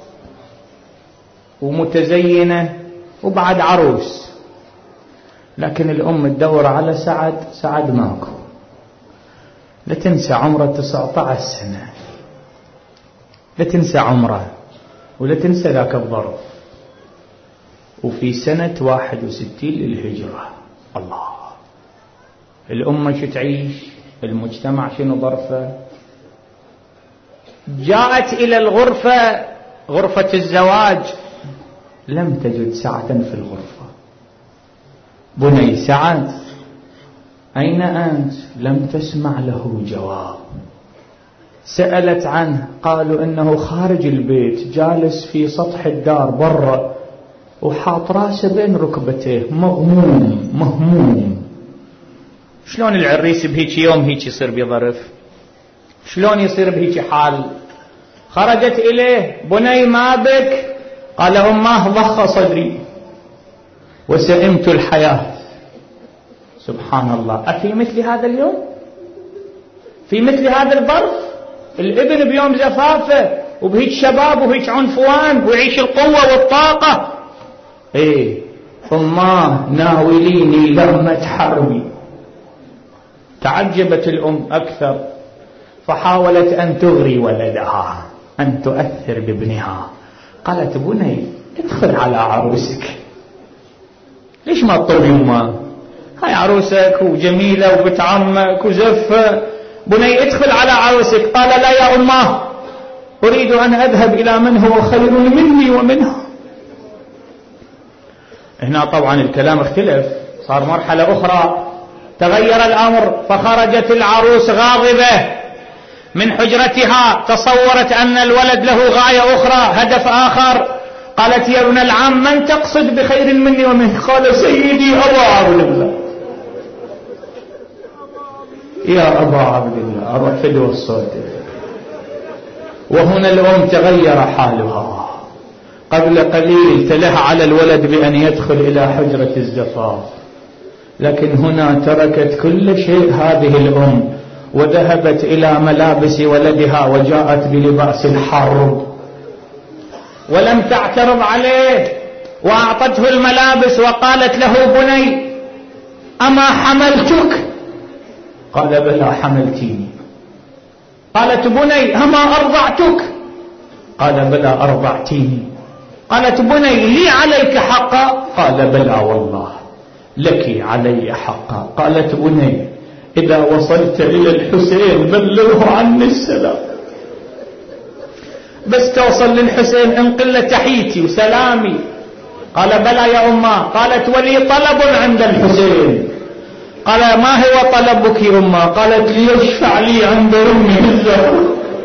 A: ومتزينة وبعد عروس، لكن الأم تدور على سعد، سعد ماكو. لا تنسى عمره تسعة عشر سنة، لا تنسى عمره ولا تنسى ذاك الظرف، وفي سنة واحد وستين للهجرة. الله، الأمة شو تعيش، المجتمع شنو ظرفه. جاءت إلى الغرفة، غرفة الزواج، لم تجد سعة في الغرفة. بني سعد أين أنت؟ لم تسمع له جواب. سألت عنه، قالوا إنه خارج البيت جالس في سطح الدار برا وحاط راسه بين ركبتيه مغموم مهموم. شلون العريس بهيك يوم هيك يصير بظرف؟ شلون يصير بهيك حال؟ خرجت إليه: بني ما بك؟ قال: أماه ضخ صدري وسئمت الحياة. سبحان الله. أفي مثل هذا اليوم؟ في مثل هذا الظرف الابن بيوم زفافه وبهيك شباب وبهيك عنفوان ويعيش القوة والطاقة؟ ايه. أماه ناوليني لمة حربي. تعجبت الأم أكثر، فحاولت أن تغري ولدها، أن تؤثر بابنها. قالت: بني ادخل على عروسك. ليش ما تطلبي أمه؟ هاي عروسك وجميلة وبنت عمك وزفة، بني ادخل على عروسك. قال: لا يا أمه، أريد أن أذهب إلى من هو خير مني ومنها. هنا طبعا الكلام اختلف، صار مرحلة أخرى، تغير الأمر، فخرجت العروس غاضبة من حجرتها، تصورت أن الولد له غاية أخرى، هدف آخر. قالت: يا ابن العم، من تقصد بخير مني ومنه؟ قال: سيدي أبا عبد الله. يا أبا عبد الله، أروح فدوى الصوت. وهنا الأم تغير حالها. قبل قليل تلح على الولد بأن يدخل إلى حجرة الزفاف، لكن هنا تركت كل شيء هذه الأم وذهبت إلى ملابس ولدها وجاءت بلباس الحرب، ولم تعترض عليه، وأعطته الملابس وقالت له: بني أما حملتك؟ قال: بلى حملتيني. قالت: بني أما أرضعتك؟ قال: بلى أرضعتيني. قالت: بني لي عليك حقا؟ قال: بلى والله لك علي حقا. قالت: بني إذا وصلت إلى الحسين بلغه عني السلام. بس توصل للحسين انقل له تحيتي وسلامي. قال: بلى يا أمه. قالت: ولي طلب عند الحسين. قال: ما هو طلبك يا أمه؟ قالت: ليشفع لي عند أمي الزهراء.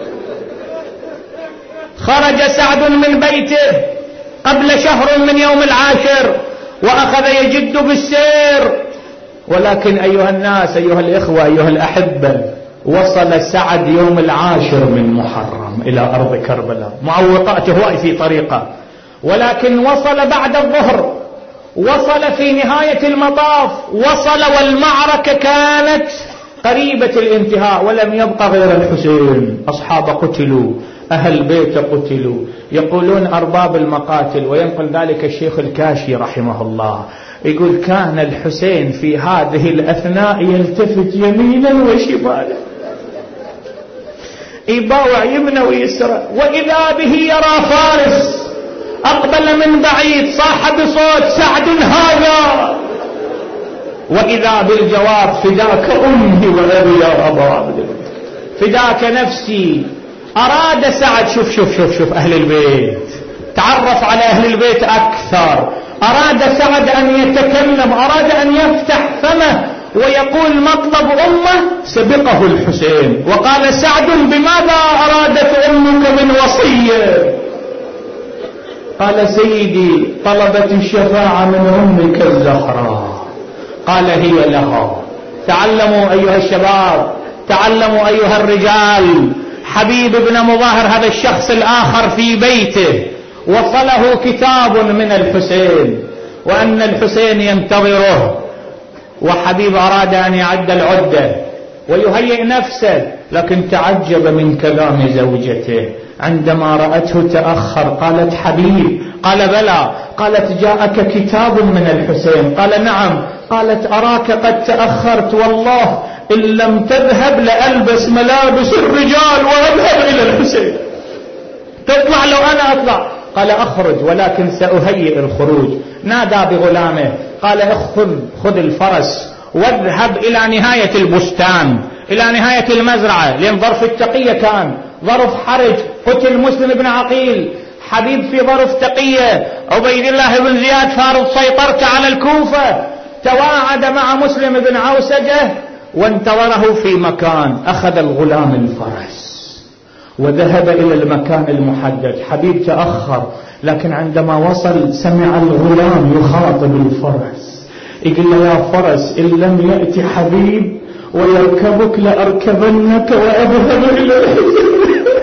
A: خرج سعد من بيته قبل شهر من يوم العاشر وأخذ يجد بالسير، ولكن أيها الناس، أيها الإخوة، أيها الأحبة، وصل سعد يوم العاشر من محرم إلى أرض كربلاء، معوقاته هو في طريقه، ولكن وصل بعد الظهر، وصل في نهاية المطاف، وصل والمعركة كانت قريبة الانتهاء، ولم يبقى غير الحسين. أصحاب قتلوا، أهل بيت قتلوا، يقولون أرباب المقاتل، وينقل ذلك الشيخ الكاشي رحمه الله، يقول: كان الحسين في هذه الأثناء يلتفت يمينا وشمالا، يباوع يمنى ويسرى، وإذا به يرى فارس أقبل من بعيد صاح بصوت: سعد هذا. وإذا بالجواب: فداك أمي وأبي يا أبا عبد الله، فداك نفسي. أراد سعد، شوف شوف شوف شوف أهل البيت، تعرف على أهل البيت أكثر. أراد سعد أن يتكلم، أراد أن يفتح فمه ويقول مطلب أمه، سبقه الحسين وقال: سعد بماذا أرادت أمك من وصية؟ قال: سيدي طلبت الشفاعة من أمك الزهراء. قال: هي لها. تعلموا أيها الشباب، تعلموا أيها الرجال. حبيب بن مظاهر هذا الشخص الآخر في بيته وصله كتاب من الحسين وأن الحسين ينتظره، وحبيب أراد أن يعد العدة ويهيئ نفسه، لكن تعجب من كلام زوجته عندما رأته تأخر. قالت: حبيب. قال: بلى. قالت: جاءك كتاب من الحسين. قال: نعم. قالت: أراك قد تأخرت، والله إن لم تذهب لألبس ملابس الرجال وأذهب إلى الحسين. تطلع لو أنا أطلع. قال: أخرج، ولكن سأهيئ الخروج. نادى بغلامه قال: خذ خذ الفرس واذهب إلى نهاية البستان، إلى نهاية المزرعة، لأن ظرف التقية كان ظرف حرج، قتل مسلم بن عقيل، حبيب في ظرف تقية، عبيد الله بن زياد فارض سيطرته على الكوفة، تواعد مع مسلم بن عوسجة وانتظره في مكان. أخذ الغلام الفرس وذهب إلى المكان المحدد. حبيب تأخر، لكن عندما وصل سمع الغلام يخاطب الفرس: يقول له يا فرس إن لم يأتي حبيب ويركبك لأركبنك وأذهب إلى الحسين.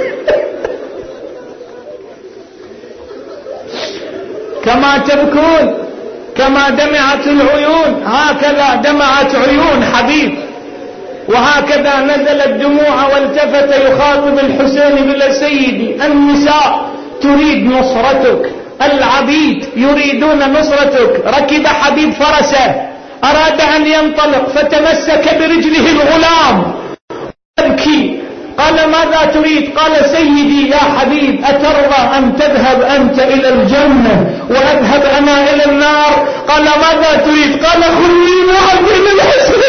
A: كما تبكون كما دمعت العيون هكذا دمعت عيون حبيب، وهكذا نزل الدموع والتفت يخاطب الحسين بلا سيدي النساء تريد نصرتك، العبيد يريدون نصرتك. ركب حبيب فرسه أراد أن ينطلق فتمسك برجله الغلام يبكي. قال ماذا تريد؟ قال سيدي يا حبيب أترضى أن تذهب أنت إلى الجنة وأذهب أنا إلى النار؟ قال ماذا تريد؟ قال خذني معك إلى الحسين.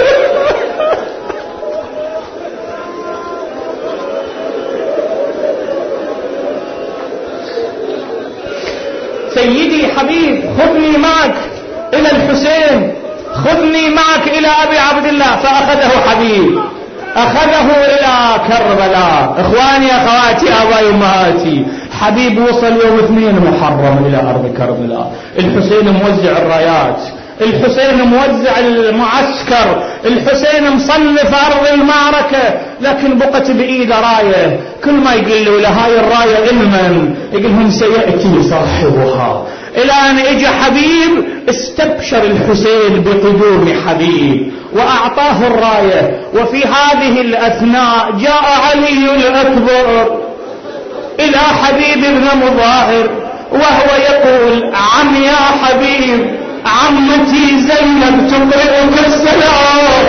A: سيدي حبيب خذني معك إلى الحسين، خذني معك إلى أبي عبد الله. فأخذه حبيب أخذه إلى كربلاء. إخواني أخواتي آبائي أمهاتي، حبيب وصل يوم اثنين محرم إلى أرض كربلاء. الحسين موزع الرايات، الحسين موزع المعسكر، الحسين مصنف أرض المعركة، لكن بقت بإيده راية. كل ما يقول له هاي الراية إلمن يقولهم سيأتي صاحبها. إلى أن إجا حبيب استبشر الحسين بقدوم حبيب وأعطاه الراية. وفي هذه الأثناء جاء علي الأكبر إلى حبيب بن مظاهر وهو يقول عم يا حبيب عمتي زينب تقرئك السلام.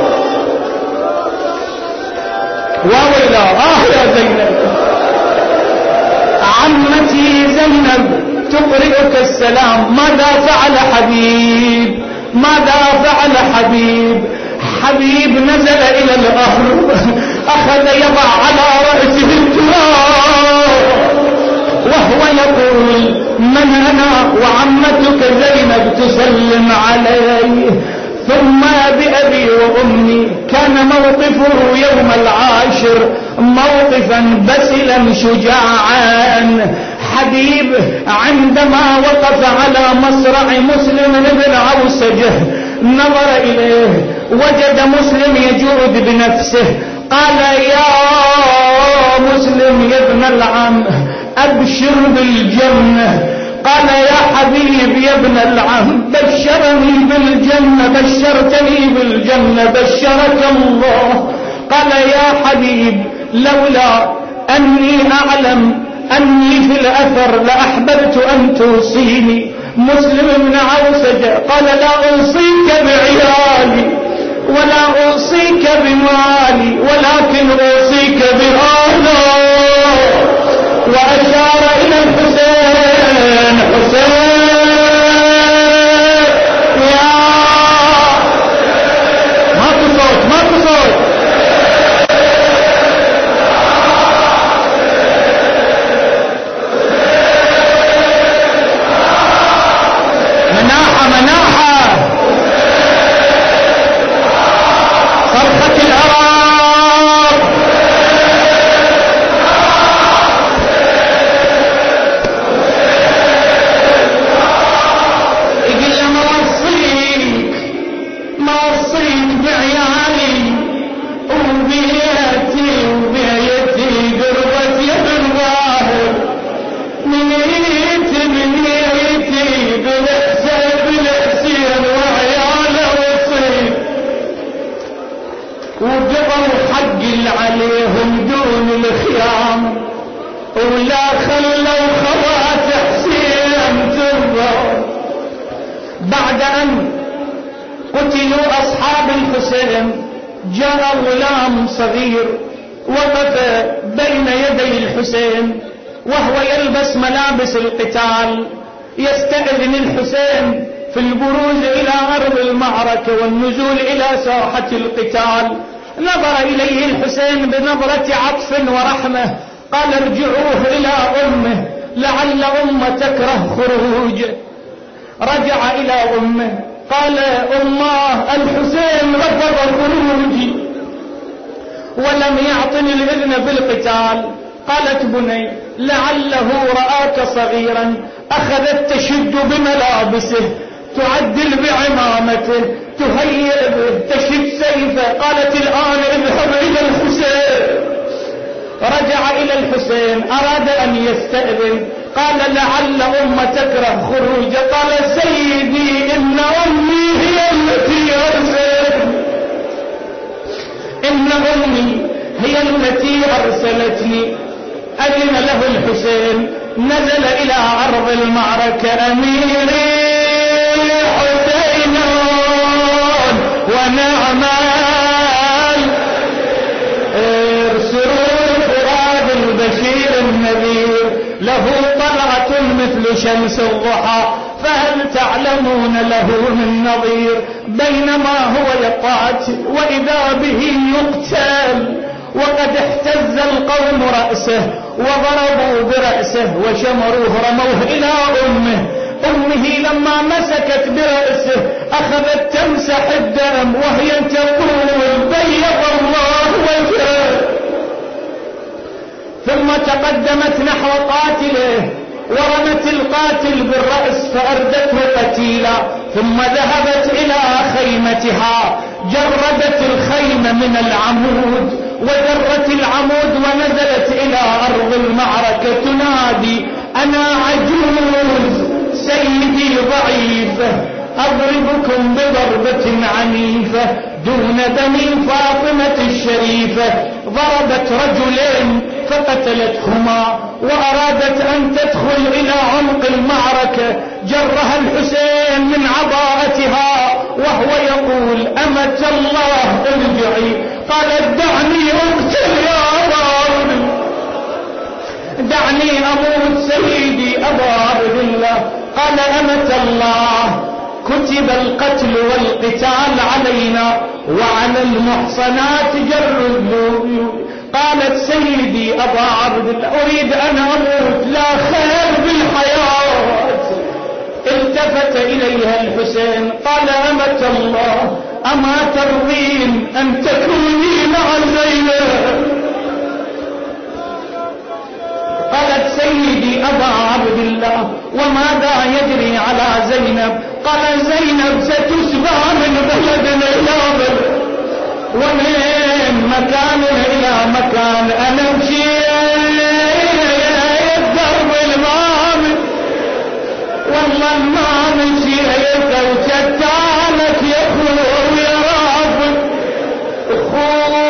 A: وويلا آه يا زينب، عمتي زينب تقرئك السلام. ماذا فعل حبيب؟ ماذا فعل حبيب؟ حبيب نزل إلى الأرض أخذ يضع على رأسه التراب وهو يقول من أنا وعمتك زينب تسلم عليه. ثم بأبي وأمي كان موقفه يوم العاشر موقفا بسلا شجاعا. حبيب عندما وقف على مصرع مسلم بن عوسجه نظر إليه وجد مسلم يجود بنفسه. قال يا مسلم يا ابن العم أبشر بالجنة. قال يا حبيب يا ابن العم بشرني بالجنة، بشرتني بالجنة، بشرك الله. قال يا حبيب لولا أني أعلم أني في الأثر لأحببت أن توصيني. مسلم بن عوسجة قال لا أوصيك بعيالي ولا أوصيك بمالي ولكن أوصيك بهذا. وأشار إلى الحسين. حسين يا ماكو صوت ماكو صوت. مناحة مناحة صرخة العراق. يقول له ما وصيك ما وصيك بعيالي وبيتي وبيتي قربت يد الظاهر منيتي منيتي بالحسين بالحسين وعياله وصيك وقبل حق اللي عليهم دون الخيام ولا خلوا خوات حسين ترضى. بعد أن قتلوا أصحاب الحسين جاء غلام صغير وقف بين يدي الحسين وهو يلبس ملابس القتال يستأذن الحسين في البروز إلى أرض المعركة والنزول إلى ساحة القتال. نظر إليه الحسين بنظرة عطف ورحمة قال ارجعوه إلى أمه لعل أمه تكره خروجه. رجع إلى أمه قال أماه الحسين رفض خروجي ولم يعطني الإذن بالقتال. قالت بني لعله رآك صغيرا. أخذت تشد بملابسه تعدل بعمامته، تهيئ به، تشد سيفه. قالت الآن اذهب إلى الحسين. رجع إلى الحسين، أراد أن يستأذن، قال لعل أم تكره خروجه. قال سيدي إن أمي هي التي أرسلت، إن أمي هي التي أرسلتني. أذن له الحسين، نزل إلى أرض المعركة. أميري حسين ونعم سرور فراد البشير النذير، له طلعة مثل شمس الضحى، فهل تعلمون له من نظير؟ بينما هو يقاتل وإذا به يقتل، وقد احتز القوم رأسه وضربوا برأسه وشمروه، رموه إلى أمه. أمه لما مسكت برأسه أخذت تمسح الدم وهي تقول بيض الله وجهه، ثم تقدمت نحو قاتله ورمت القاتل بالرأس فأردته قتيلا، ثم ذهبت إلى خيمتها، جردت الخيمة من العمود وجرت العمود ونزلت إلى أرض المعركة تنادي أنا عجوز سيدي ضعيفة، أضربكم بضربة عنيفة دون دم فاطمة الشريفة. ضربت رجلين فقتلتهما، وأرادت أن تدخل إلى عمق المعركة، جرها الحسين من عباءتها وهو يقول أمة الله ارجعي. قالت دعني أقتل يا أبا، دعني أموت سيدي أبا عبد الله. قال أمة الله كتب القتل والقتال علينا وعلى المحصنات جر الذنوب. قالت سيدي أبا عبد الله أريد أن أموت، لا خير بالحياة. التفت إليها الحسين قال أمة الله أما ترضين أن تكوني مع زينب؟ قالت سيدي أبا عبد الله وماذا يجري على زينب؟ قال زينب ستسبى من بلد إلى بلد ومن مكان إلى مكان، أنا امشي الدرب المام والله ما مشي وشتانك يا اخو يا رافض اخو.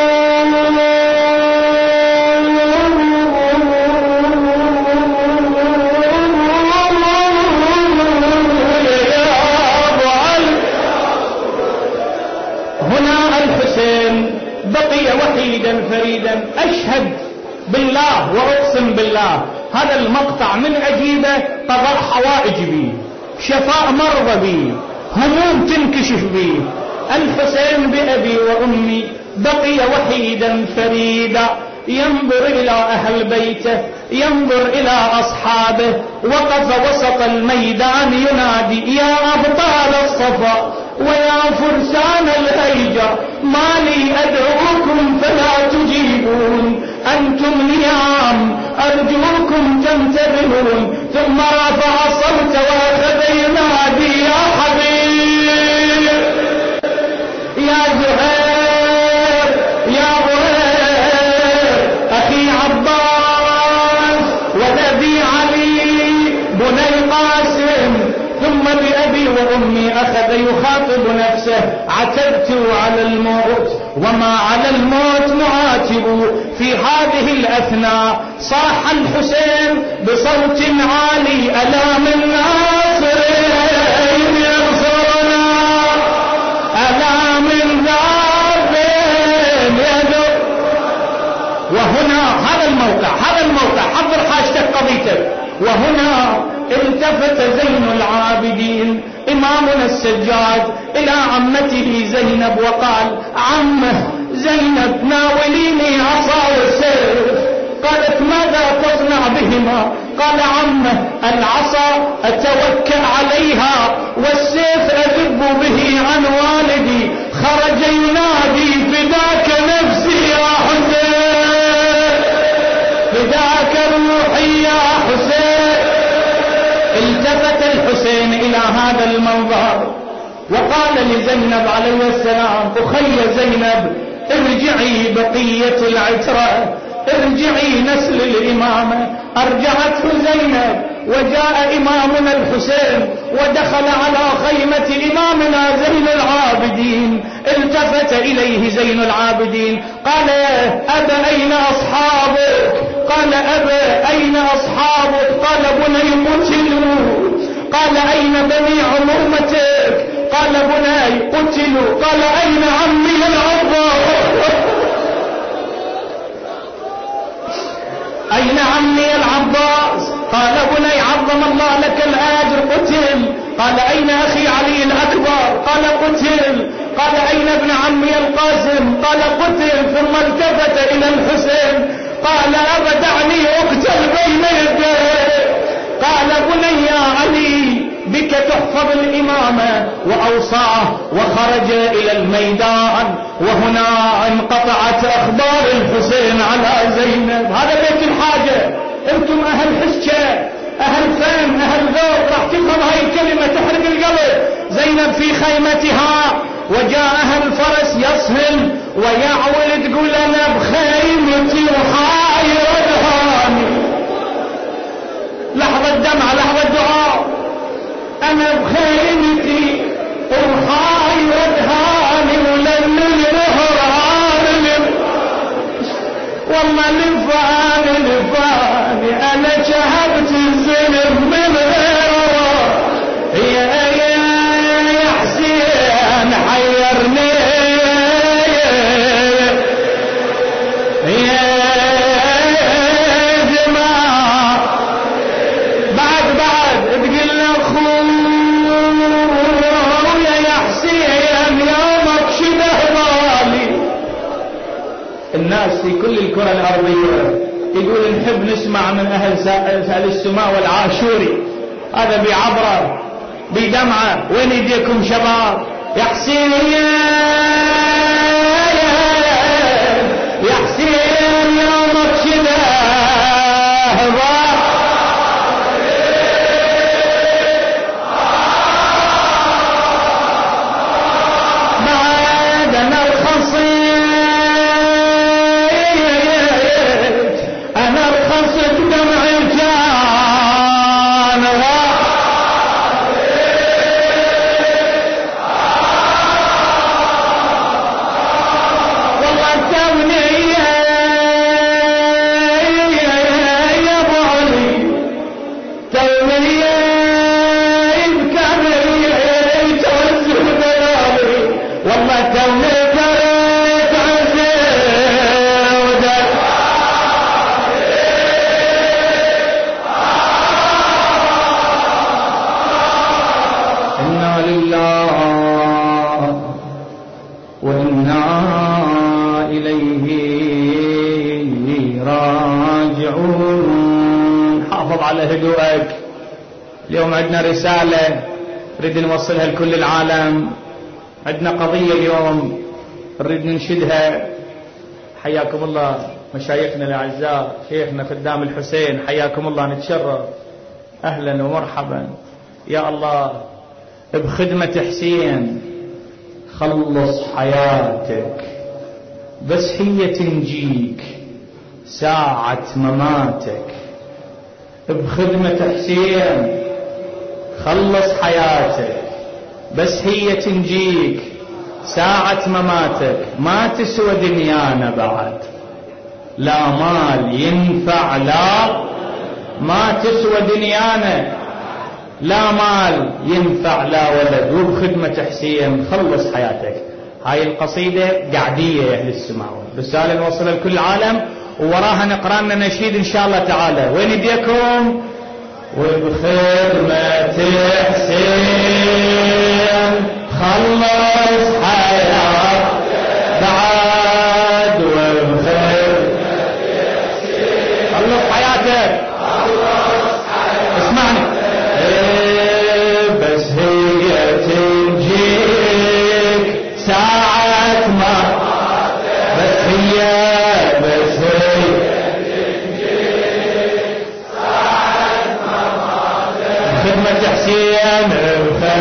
A: بقي وحيدا فريدا. أشهد بالله وأقسم بالله هذا المقطع من عجيبة قضاء حوائج بي، شفاء مرضى بي، هموم تنكشف بي. الحسين بأبي وأمي بقي وحيدا فريدا، ينظر إلى أهل بيته، ينظر إلى أصحابه، وقف وسط الميدان ينادي يا أبطال الصفا ويا فرسان الهيجة ما لي أدعوكم فلا تجيبون، أنتم نيام أرجوكم تنتبهون. ثم رفع صوت وأخذ ينادي يا حبيب يا زهير يا غير أخي عباس وذبي علي بني قاسم. ثم بأبي وأمي أخذ يخاطب نفسه عتبت على الموت وما على الموت معاتب. في هذه الأثناء صاح الحسين بصوت عالي ألا من ناصر ينصرنا ألا من ذاب يدر. وهنا هذا الموقع هذا الموقع حضر حاجتك قضيتك. وهنا التفت زين العابدين إمامنا السجاد إلى عمته زينب وقال عمه زينب ناوليني عصا وسيف. قالت ماذا تصنع بهما؟ قال عمه العصا أتوكل عليها والسيف أذب به عن والدي. خرج ينادي فداك نفسي يا حسين فداك روحي يا حسين. التفت الحسين إلى هذا المنظر وقال لزينب عليه السلام: أخي زينب ارجعي بقية العترة، ارجعي نسل الإمامة. أرجعته زينب وجاء إمامنا الحسين ودخل على خيمة إمامنا زين العابدين. التفت إليه زين العابدين قال: يا أبا أين أصحابك؟ قال: أبا أين أصحابك؟ قال: بني قتلوا. قال: أين بني عمومتك؟ قال: بني قتلوا. قال: أين عمي العباس؟ أين عمي العباس؟ قال: بني عظم الله لك الأجر قتل. قال: أين أخي علي الأكبر؟ قال: قتل. قال: أين ابن عمي القاسم؟ قال: قتل. ثم التفت إلى الحسين قال: أبا دعني أقتل بين يديك. قال: بني يا علي بك تحفظ الإمامة. وأوصاه وخرج إلى الميدان، وهنا انقطعت أخبار الحسين على زينب. هذا بيت الحاجة. انتم أهل حسكة، أهل فهم، أهل ذوق، راح تفهم هاي الكلمة تحرق القلب. زينب في خيمتها وجاءها الفرس يصهل ويعول، تقول: أنا بخيمتي وحاير أدهاني. لحظة دمعة، لحظة دعاء. أنا بخيمتي وحاير أدهاني ولن الهران والله لفاني لفاني أنا شهبت الزلم من غيره. يا يا حسين حيرني يا جماعة. بعد بعد تقول أخويا يا حسين يومك شبه بالي. الناس في كل الكرة الأرضية يقول نحب نسمع من أهل سأل السماء والعاشوري. هذا بعبرة بدمعة. وين يديكم شباب؟ يا حسين يا حسين يومك شبه بعد أنا الخصيم أنا رخصت دمع الجان. والله توني يا ابو علي توني بكامل توزن بلالي. والله توني قريت عزيز لله وإنا إليه راجعون. حافظ على هدوءك. اليوم عندنا رسالة نريد نوصلها لكل العالم. عندنا قضية اليوم نريد ننشدها. حياكم الله مشايخنا الأعزاء، شيخنا خدام الحسين، حياكم الله، نتشرف. أهلا ومرحبا. يا الله بخدمة حسين خلص حياتك، بس هي تنجيك ساعة مماتك. بخدمة حسين خلص حياتك، بس هي تنجيك ساعة مماتك. ما تسوى دنيانا بعد، لا مال ينفع، لا ما تسوى دنيانا، لا مال ينفع لا ولد. وبخدمة حسين خلص حياتك. هاي القصيدة قعدية يا أهل السماء، رسالة نوصلها لكل العالم، ووراها نقرأ لنا نشيد إن شاء الله تعالى. وين يديكم؟ وبخدمة حسين خلص حياتك بعد، وبخدمة حسين خلص حياتك. اسمعني، بس هي تنجيك ساعة ما، بس هي بس هي تنجيك ساعة ما. خدمة حسين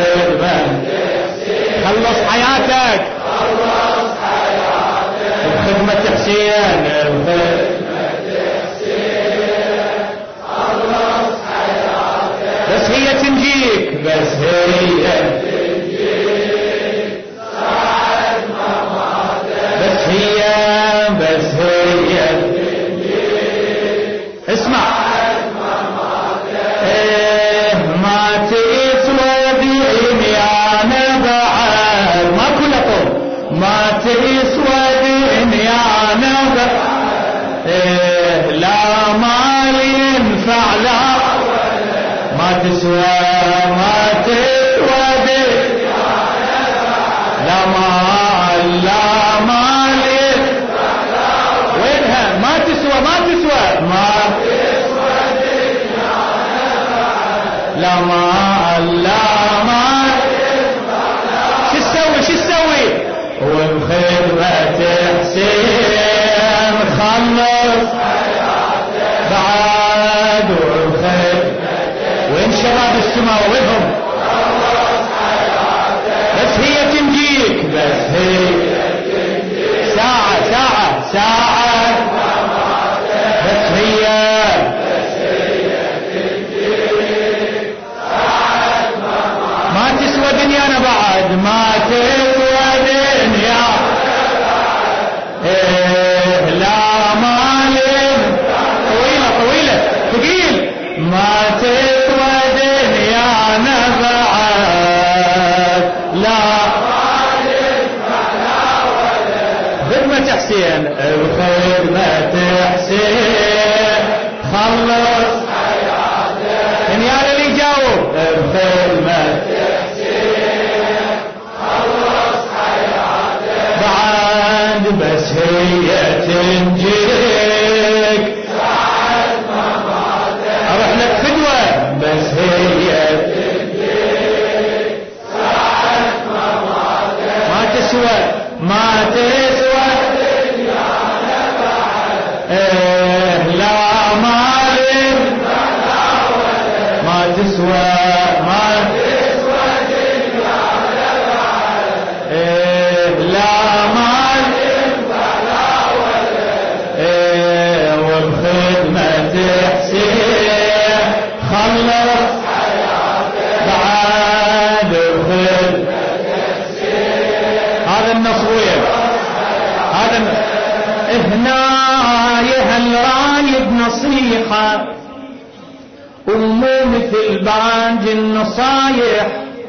A: بعد ما تسوى دنيا إيه لا مالين طويلة طويلة ثقيل ما تسوى دنيا نبعد لا خدمة حسين بخدمة حسين خلص حياته يا اللي يجاوب بخدمة حسين خلص حياته بعد بس هي تنجيك ساعة ما ماتت اروح لك فدوة بس هي تنجيك ساعة ما ماتت ما تسوى ما تسوى إيه لا مال ما تسوى ما تسوى إيه لا مال إيه وبخدمة حسين خلص بعد بخدمة هذا النصوية هذا هنا يا هالرايد نصيحة ومو مثل باقي النصايح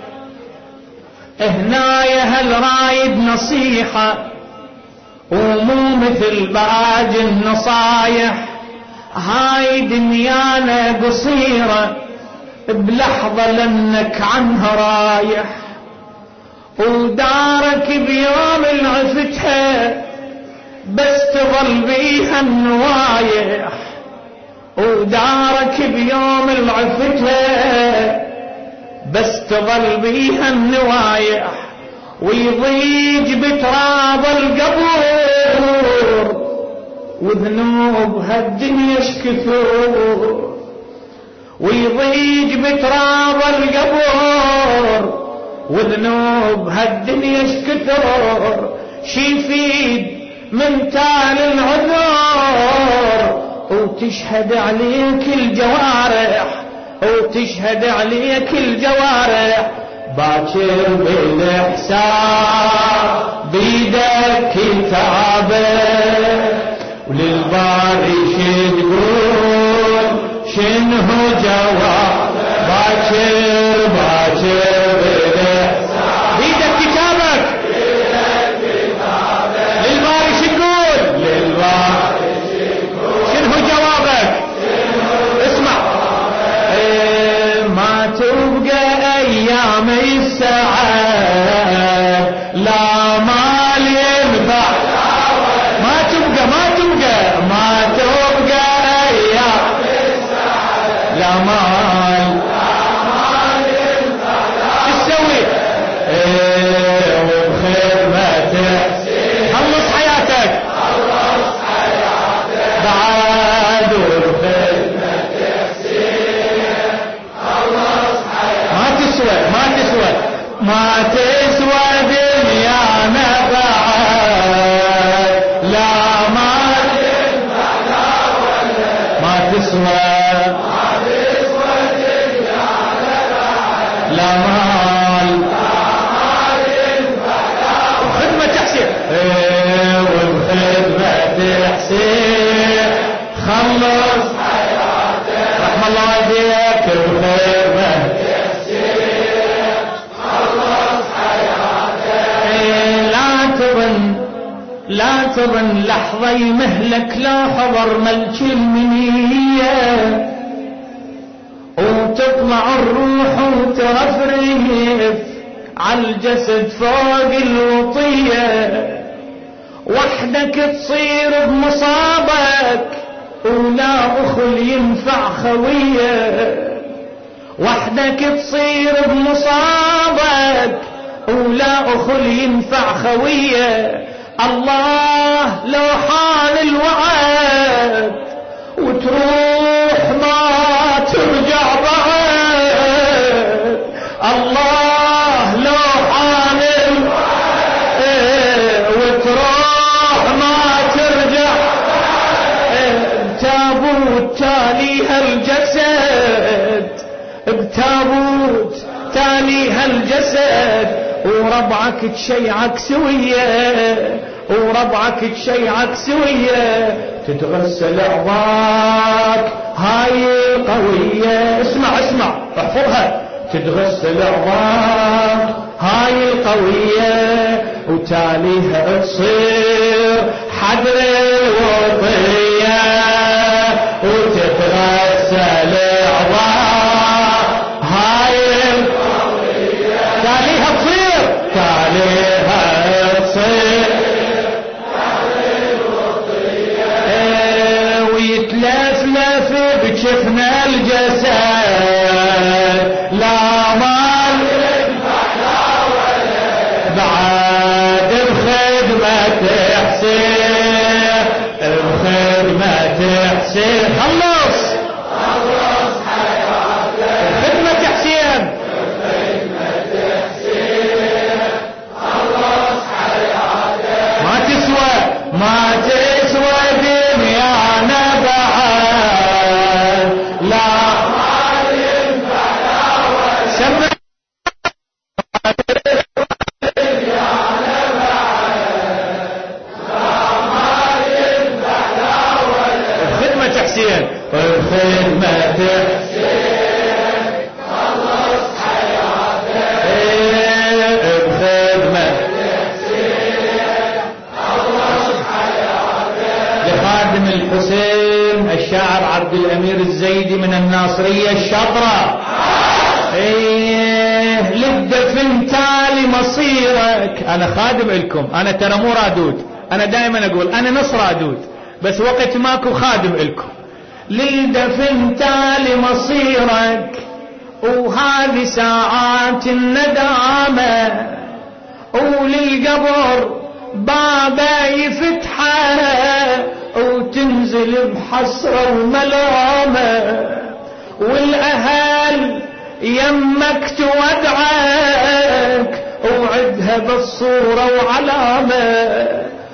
A: هنا يا هالرايد نصيحة ومو مثل باقي النصايح هاي دنيانا قصيرة بلحظة لانك عنها رايح ودارك بيوم العفتها بس تظل بيها النوايح ودارك بيوم العفتها بس تظل بيها النوايح ويضيج بتراب القبور وذنوب هالدنيا شكثور ويضيج بتراب القبور وذنوب هالدنيا شكثر شي يفيد من تال العذور وتشهد عليك الجوارح وتشهد عليك الجوارح باكر بالحساب بيدك كتابه وللباري شتقول شنه جواب باكر باكر بالحساب بيدك كتابك للباري شتقول للباري شنه جوابك اسمع ايه ما تبقى ايام السعاد لا مال ينفع ما تبقى ما تبقى ما تبقى ايام السعاد لا مال شو تسوي ايه وبخدمة خلص حياتك خلص حياتك بعد وبخدمة خلص حياتك ما تسوى ما تسوى ما تسوى دنيانا بعد لا ما تنفع لا ولا ما تسوى ما تسوى دنيانا بعد لا مال لا مال ينفع لا وخدمة حسين ايه وبخدمة حسين خلص حياتك رحم الله والديك وبخدمة لا تظن لحظة يمهلك لا حضر ملك المنية وتطلع الروح وترفرف عالجسد فوق الوطية وحدك تصير بمصابك ولا أخل ينفع خوية وحدك تصير بمصابك ولا أخل ينفع خوية الله لو حان الوعد وتروح ما ترجع بعد الله لو حان الوعد وتروح ما ترجع بتابوت تاليها الجسد بتابوت تاليها الجسد وربعك تشيعك سوية وربعك تشيعك سوية تتغسل عظاك هاي القوية. اسمع اسمع احفظها. تتغسل عظاك هاي القوية وتاليها تصير حدر الوطية وتتغسل عظاك هاي القوية تاليها تصير تاليها تصير حدر الوطية ويتلفلف بجفن الجسد لا مال بعد بخدمة حسين بخدمة حسين خلص خلص حياتك خدمة حسين بخدمة حسين خلص حياتك ما تسوى ما تسوى دنيانا بعد لا ما ينفع سمع بخدمة حسين خلص حياتك بخدمة حسين خلص حياتك. لخادم الحسين الشاعر عبد الأمير الزيدي من الناصرية الشطرة. ايه للدفن تالي مصيرك. انا خادم لكم، انا ترى مو رادود، انا دائما اقول انا نص رادود بس وقت ماكو خادم لكم. للدفن تالي مصيرك وهذه ساعات الندامة وللقبر بابا يفتحه وتنزل بحسرة وملامة والأهل يمك تودعك وعدها بالصورة وعلامة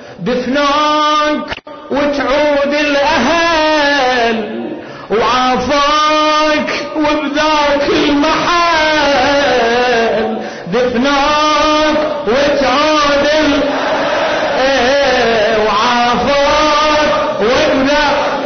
A: دفناك وتعود الأهل وعافاك وبذاك المحل دفناك وتعود الأهل وعافاك وبذاك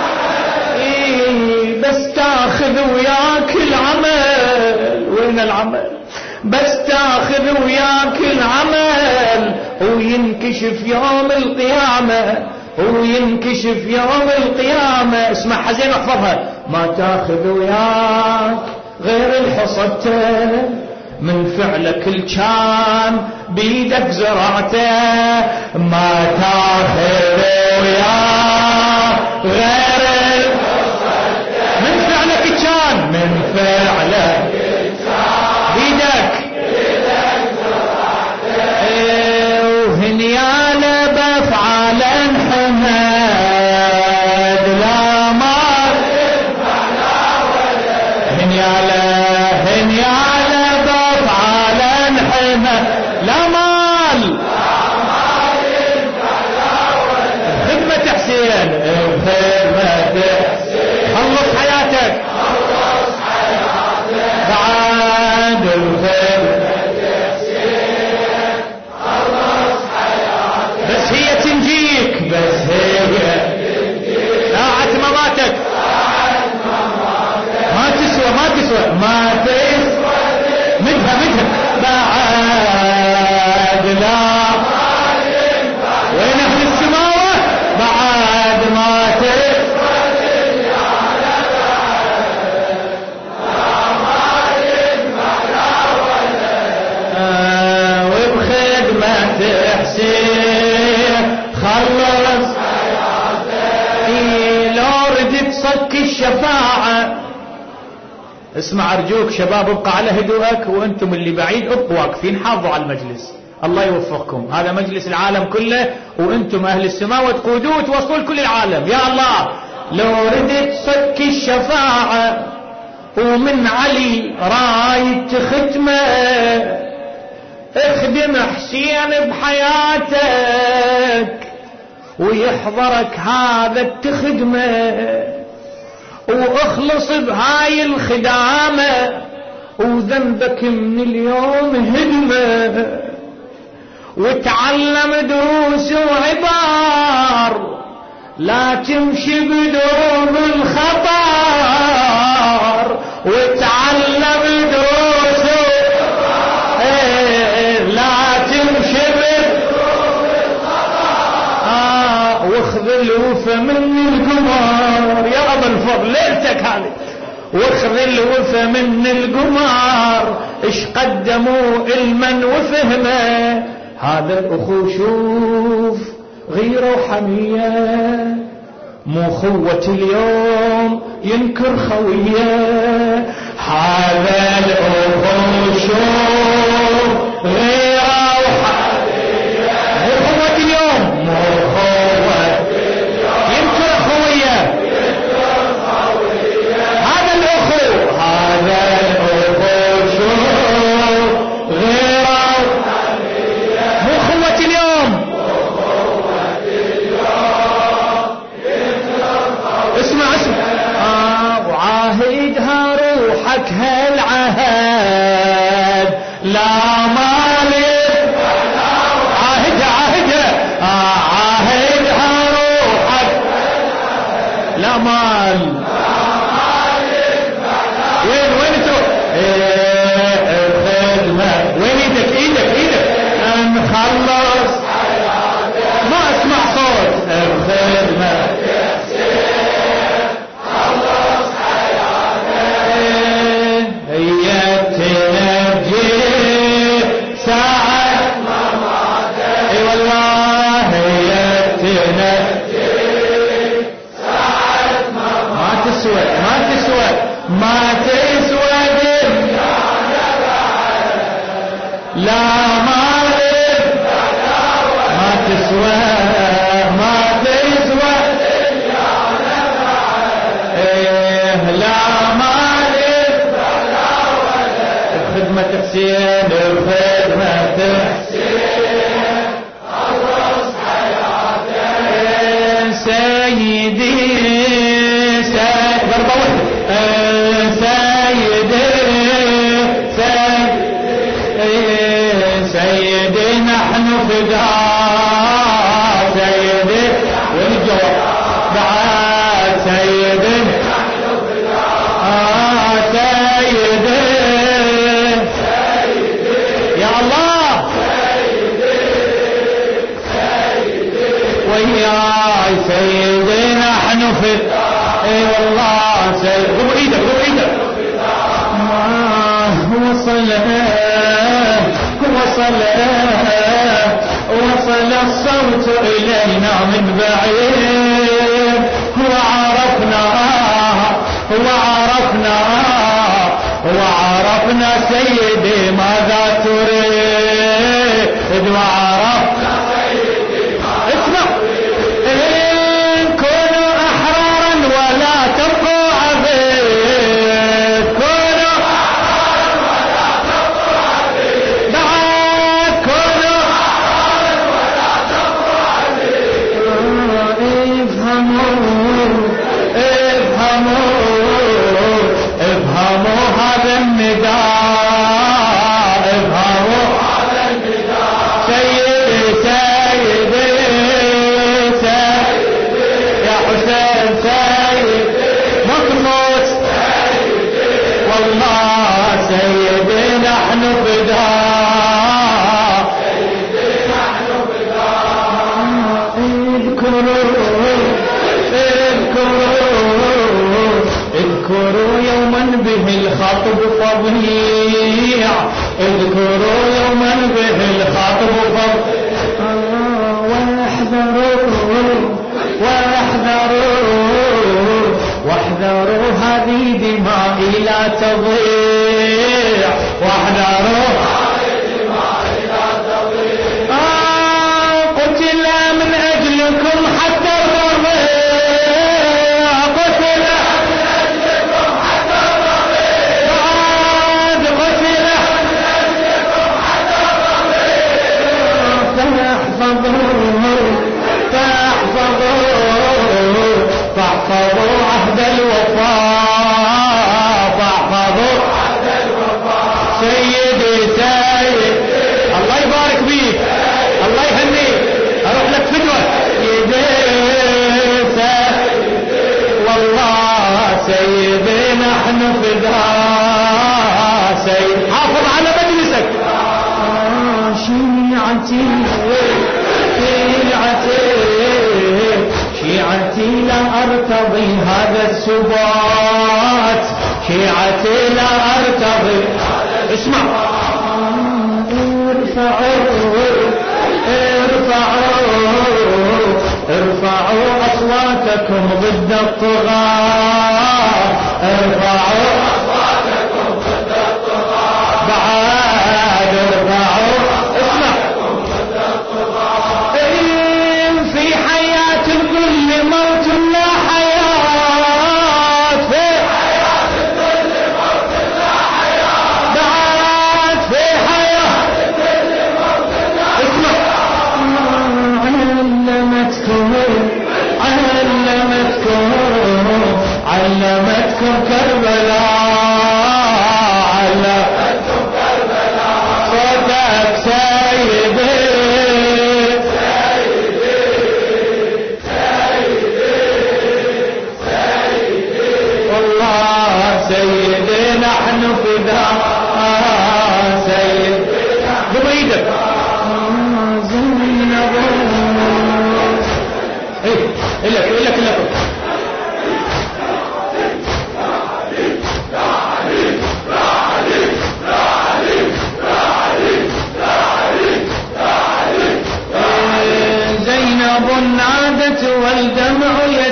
A: المحل بس تاخذ وياك العمل. وين العمل؟ بس تاخذ وياك العمل وينكشف يوم القيامة وينكشف يوم القيامة. اسمع حزين احفظها. ما تاخذ وياك غير الحصته من فعلك الكان بيدك زرعته. ما تاخذ وياك غير الحصته من فعلك الكان من فعلك بيدك وهنيانا بفعل حمد لا مال هنيانا هنيانا بفعل حمد لا مال خدمة حسين خدمة خلص حياتك خلص حياتك بعد الخير بس هي تنجيك بس هي ساعة مماتك ما تسوى ما تسوى ما تسوى مدها مدها بعد لا وين اهل السماوة بعد ما تسوى آه وبخدمة حسين خلص حياتك لو ردت صك الشفاعة. اسمع ارجوك شباب ابقى على هدوءك وانتم اللي بعيد ابقوا واقفين حافظوا على المجلس. الله يوفقكم. هذا مجلس العالم كله وانتم اهل السماء وتقودوه وتوصلوا لكل العالم يا الله. لو ردت صك الشفاعة ومن علي رايت ختمه اخدم حسين بحياتك ويحضرك هذا التخدمه واخلص بهاي الخدامه وذنبك من اليوم هدمه، وتعلم دروس وعبار، لا تمشي بدون الخطر، وتعلم دروس ايه لا تمشي بدون الخطر. آه واخذ الوفا من القمار يا ابا الفضل ليلتك هذه، واخذ الوفا من القمار، اش قدموا المن وفهمه. هذا الاخو شوف غيرة وحمية، مو خوة اليوم ينكر خوية. هذا الاخو شوف غيرة وحمية، مو خوة اليوم مو خوة ينكر خوية. هذا الاخو هذا الاخو شوف غيرة وحمية، مو خوة اليوم. اسمع اسمع آه وعاهدها روحك هالعهد، لا مالك عاهدها عاهدها آه عاهدها روحك لا مال. وين وين تروح ايه الخدمة، وين ايدك ايدك ايدك نخلص ما اسمع صوت الخدمة. ما تسوى لا مالك ما تسوى ما تسوى إيه لا مالك خدمة حسين خدمة حسين خلص حياتك سيدي سيد ضربة واحدة سيدي سيدي سيدي نحن فداء سيدي والجواب بعد سيدي نحن فداء آه سيدي يا الله وياي سيدي نحن فداء اي والله سيدي قوم ايدك قوم ايدك وصل وصل وصل الصوت إلينا من بعيد وعرفنا وعرفنا وعرفنا سيدي ماذا تريد وعرفنا سيدي اسمع إن كونوا أحرارا ولا تبقوا عبيد كونوا أحرارا ولا تبقوا عبيد بعد كونوا أحرارا ولا تبقوا عبيد افهموا افهموا افهموا هذا النداء افهموا هذا النداء سيدي سيدي سيدي يا حسين سيدي مقنوط سيدي والله سيدي نحن فداء سيدي نحن فداء اذكروا اذكروا اذكروا يوما به الخطب فظيع اذكروا يوما به الخطب فظيع واحذروا واحذروا واحذروا هذه دمائي لا تضيع واحذروا هذه دمائي لا تضيع آه قتل من اجلكم حتى الرضيع قتل من اجلكم حتى الرضيع بعد قتل من اجلكم حتى الرضيع فاحفظوا فاحفظوا فاحفظوا عهد الوفاء فاحفظوا عهد الوفاء فداء سيد. حافظ على مجلسك. شيعتي شيعتي شيعتي لا أرتضي هذا السبات، شيعتي لا أرتضي. اسمع. ارفعوا ارفعوا ارفعوا أصواتكم ضد الطغاة، ارفعوا أصواتكم ضد الطغاة، بعد ارفعوا. اسمع. في حياة الكل موت لا حياة، في حياة الكل موت لا حياة، بعد في حياة الكل موت لا حياة. اسمع. علمتكم علمتكم علمتكم كربلاء، علمتكم كربلاء، صوتك سيدي سيدي سيدي سيدي، والله سيدي نحن فداء سيدي. قم ايدك. زينب ايه لك لك لك زينب نادت والدمع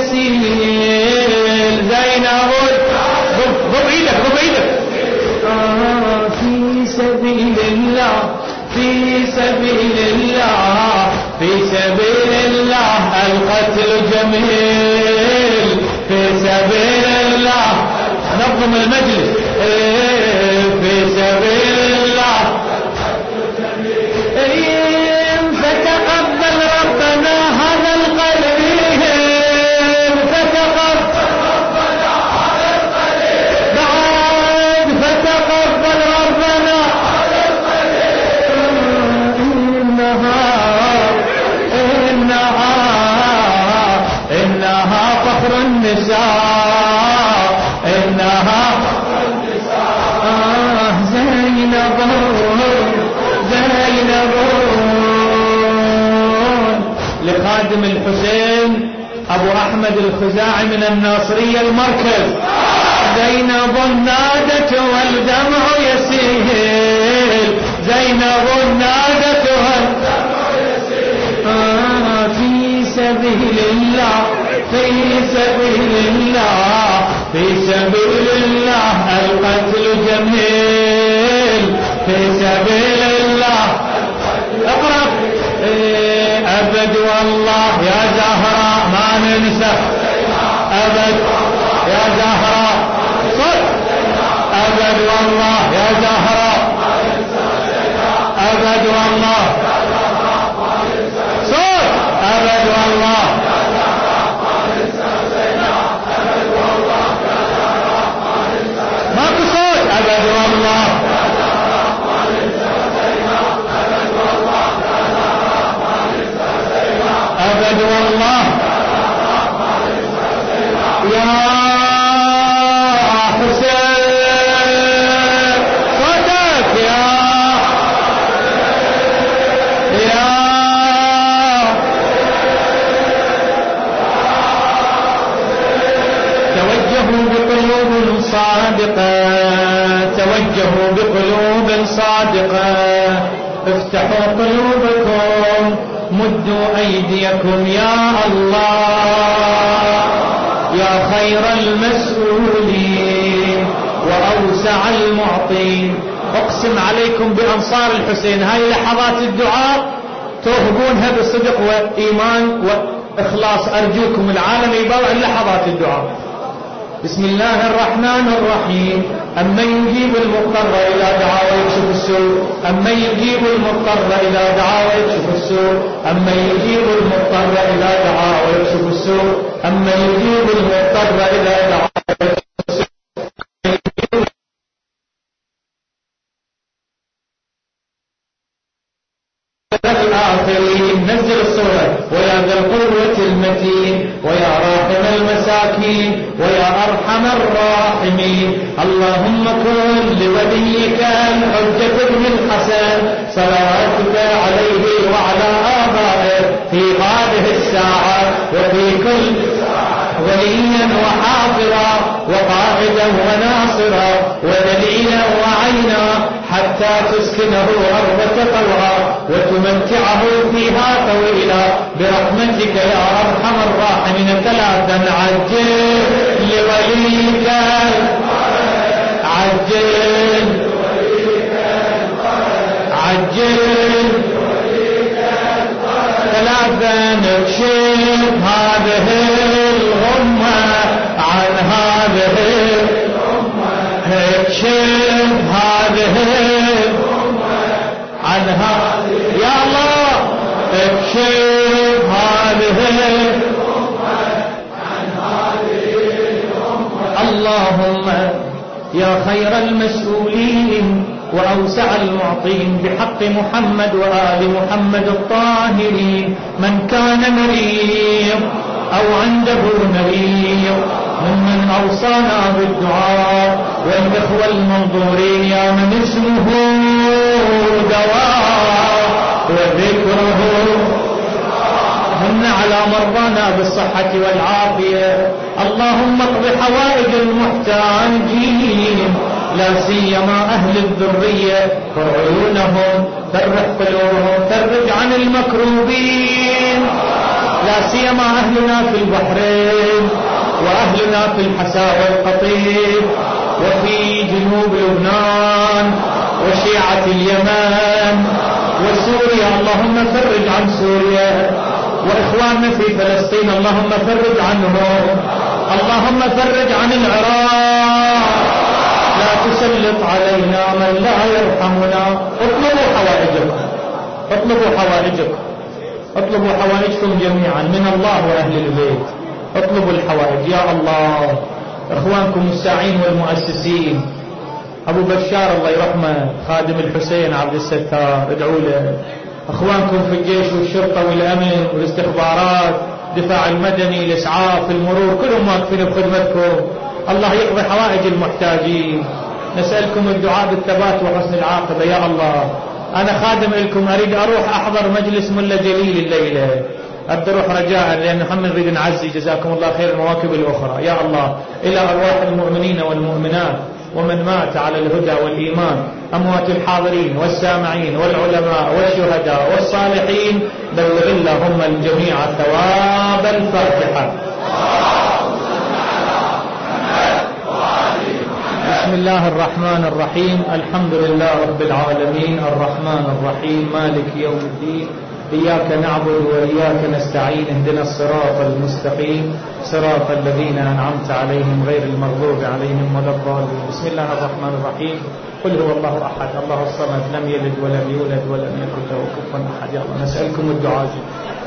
A: يسيل، زينب ضب ايدك ضب ايدك. في سبيل الله في سبيل الله في سبيل الله القتل جميل، في سبيل الله. نظم المجلس. في سبيل الله فتقبل ربنا هذا القليل، فتقبل ربنا هذا القليل، بعد فتقبل ربنا هذا القليل. إنها إنها إنها فخر النساء، إنها فخر النساء. آه زينب زينب. لخادم الحسين أبو أحمد الخزاعي من الناصرية المركز. زينب نادت والدمع يسيل، زينب نادت والدمع يسيل. آه في سبيل الله في سبيل الله في سبيل الله القتل جميل، في سبيل الله. اقرأ. أبد والله يا زهراء ما ننسى، أبد يا زهراء صد، أبد والله يا زهراء، أبد والله صد، أبد والله ماكو صوت. أبد والله أبد والله يا حسين صوتك يا يا توجهوا بقلوب صادقة، توجهوا بقلوب صادقة، افتحوا قلوبكم، مدوا أيديكم يا الله يا خير المسؤولين وأوسع المعطين. أقسم عليكم بأنصار الحسين هاي لحظات الدعاء توهبونها بصدق وإيمان وإخلاص. أرجوكم العالم يبوع لحظات الدعاء. بسم الله الرحمن الرحيم. أمن يجيب المضطر إذا دعا ويكشف السوء، أمن يجيب المضطر إذا دعا ويكشف السوء، أمن يجيب المضطر إذا دعا ويكشف السوء، أمن يجيب المضطر إذا دعا ويكشف السوء. الآخرين. نزل الصورة. ويا ذا القوة المتين ويا راحم المساكين ويا أرحم الراحمين. اللهم كن لوليك الحجة بن الحسن صلواتك عليه وعلى آبائه في هذه الساعة وفي كل وليا وحافظا وقائدا وناصرا ودليلا وعينا حتى تسكنه أرضك طوعا وتمتعه فيها طويلا برحمتك يا أرحم الراحمين. ثلاثا عجل لوليك عجل عجل ثلاثا اكشف هذه الغمة عن هذه اكشف هذه عن هذه يا الله اكشف هذه عن هذه اللهم يا خير المسؤولين وأوسع المعطين بحق محمد وآل محمد الطاهرين من كان مريض أو عنده مريض ممن أوصانا بالدعاء والإخوة المنظورين يا من اسمه دواء وذكره من على مرضانا بالصحة والعافية. اللهم اقض حوائج المحتاجين لا سيما أهل الذرية فرعونهم فرح قلوبهم فرج عن المكروبين لا سيما أهلنا في البحرين وأهلنا في الحساء والقطيف وفي جنوب لبنان وشيعة اليمن وسوريا. اللهم فرج عن سوريا وإخواننا في فلسطين اللهم فرج عنهم. اللهم فرج عن العراق لا تسلط علينا من لا يرحمنا. اطلبوا حوائجكم اطلبوا حوائجكم اطلبوا حوائجكم جميعا من الله وأهل البيت. اطلبوا الحوائج يا الله. اخوانكم الساعين والمؤسسين ابو بشار الله يرحمه خادم الحسين عبد الستار ادعوا له. اخوانكم في الجيش والشرطة والامن والاستخبارات دفاع المدني الاسعاف المرور كلهم واقفين بخدمتكم. الله يقضي حوائج المحتاجين. نسألكم الدعاء بالثبات وحسن العاقبة يا الله. أنا خادم لكم أريد أروح أحضر مجلس ملا جليل الليلة أبدأ أروح رجاء لأن محمد نريد نعزي جزاكم الله خير المواكب الأخرى يا الله إلى أرواح المؤمنين والمؤمنات ومن مات على الهدى والإيمان أموات الحاضرين والسامعين والعلماء والشهداء والصالحين بلغ اللهم الجميع ثواب الفاتحة. بسم الله الرحمن الرحيم. الحمد لله رب العالمين الرحمن الرحيم مالك يوم الدين إياك نعبد وإياك نستعين اهدنا الصراط المستقيم صراط الذين أنعمت عليهم غير المغضوب عليهم ولا الضالين. بسم الله الرحمن الرحيم. قل هو الله أحد الله الصمد لم يلد ولم يولد ولم يكن له كفوا أحد. يا الله نسألكم الدعاء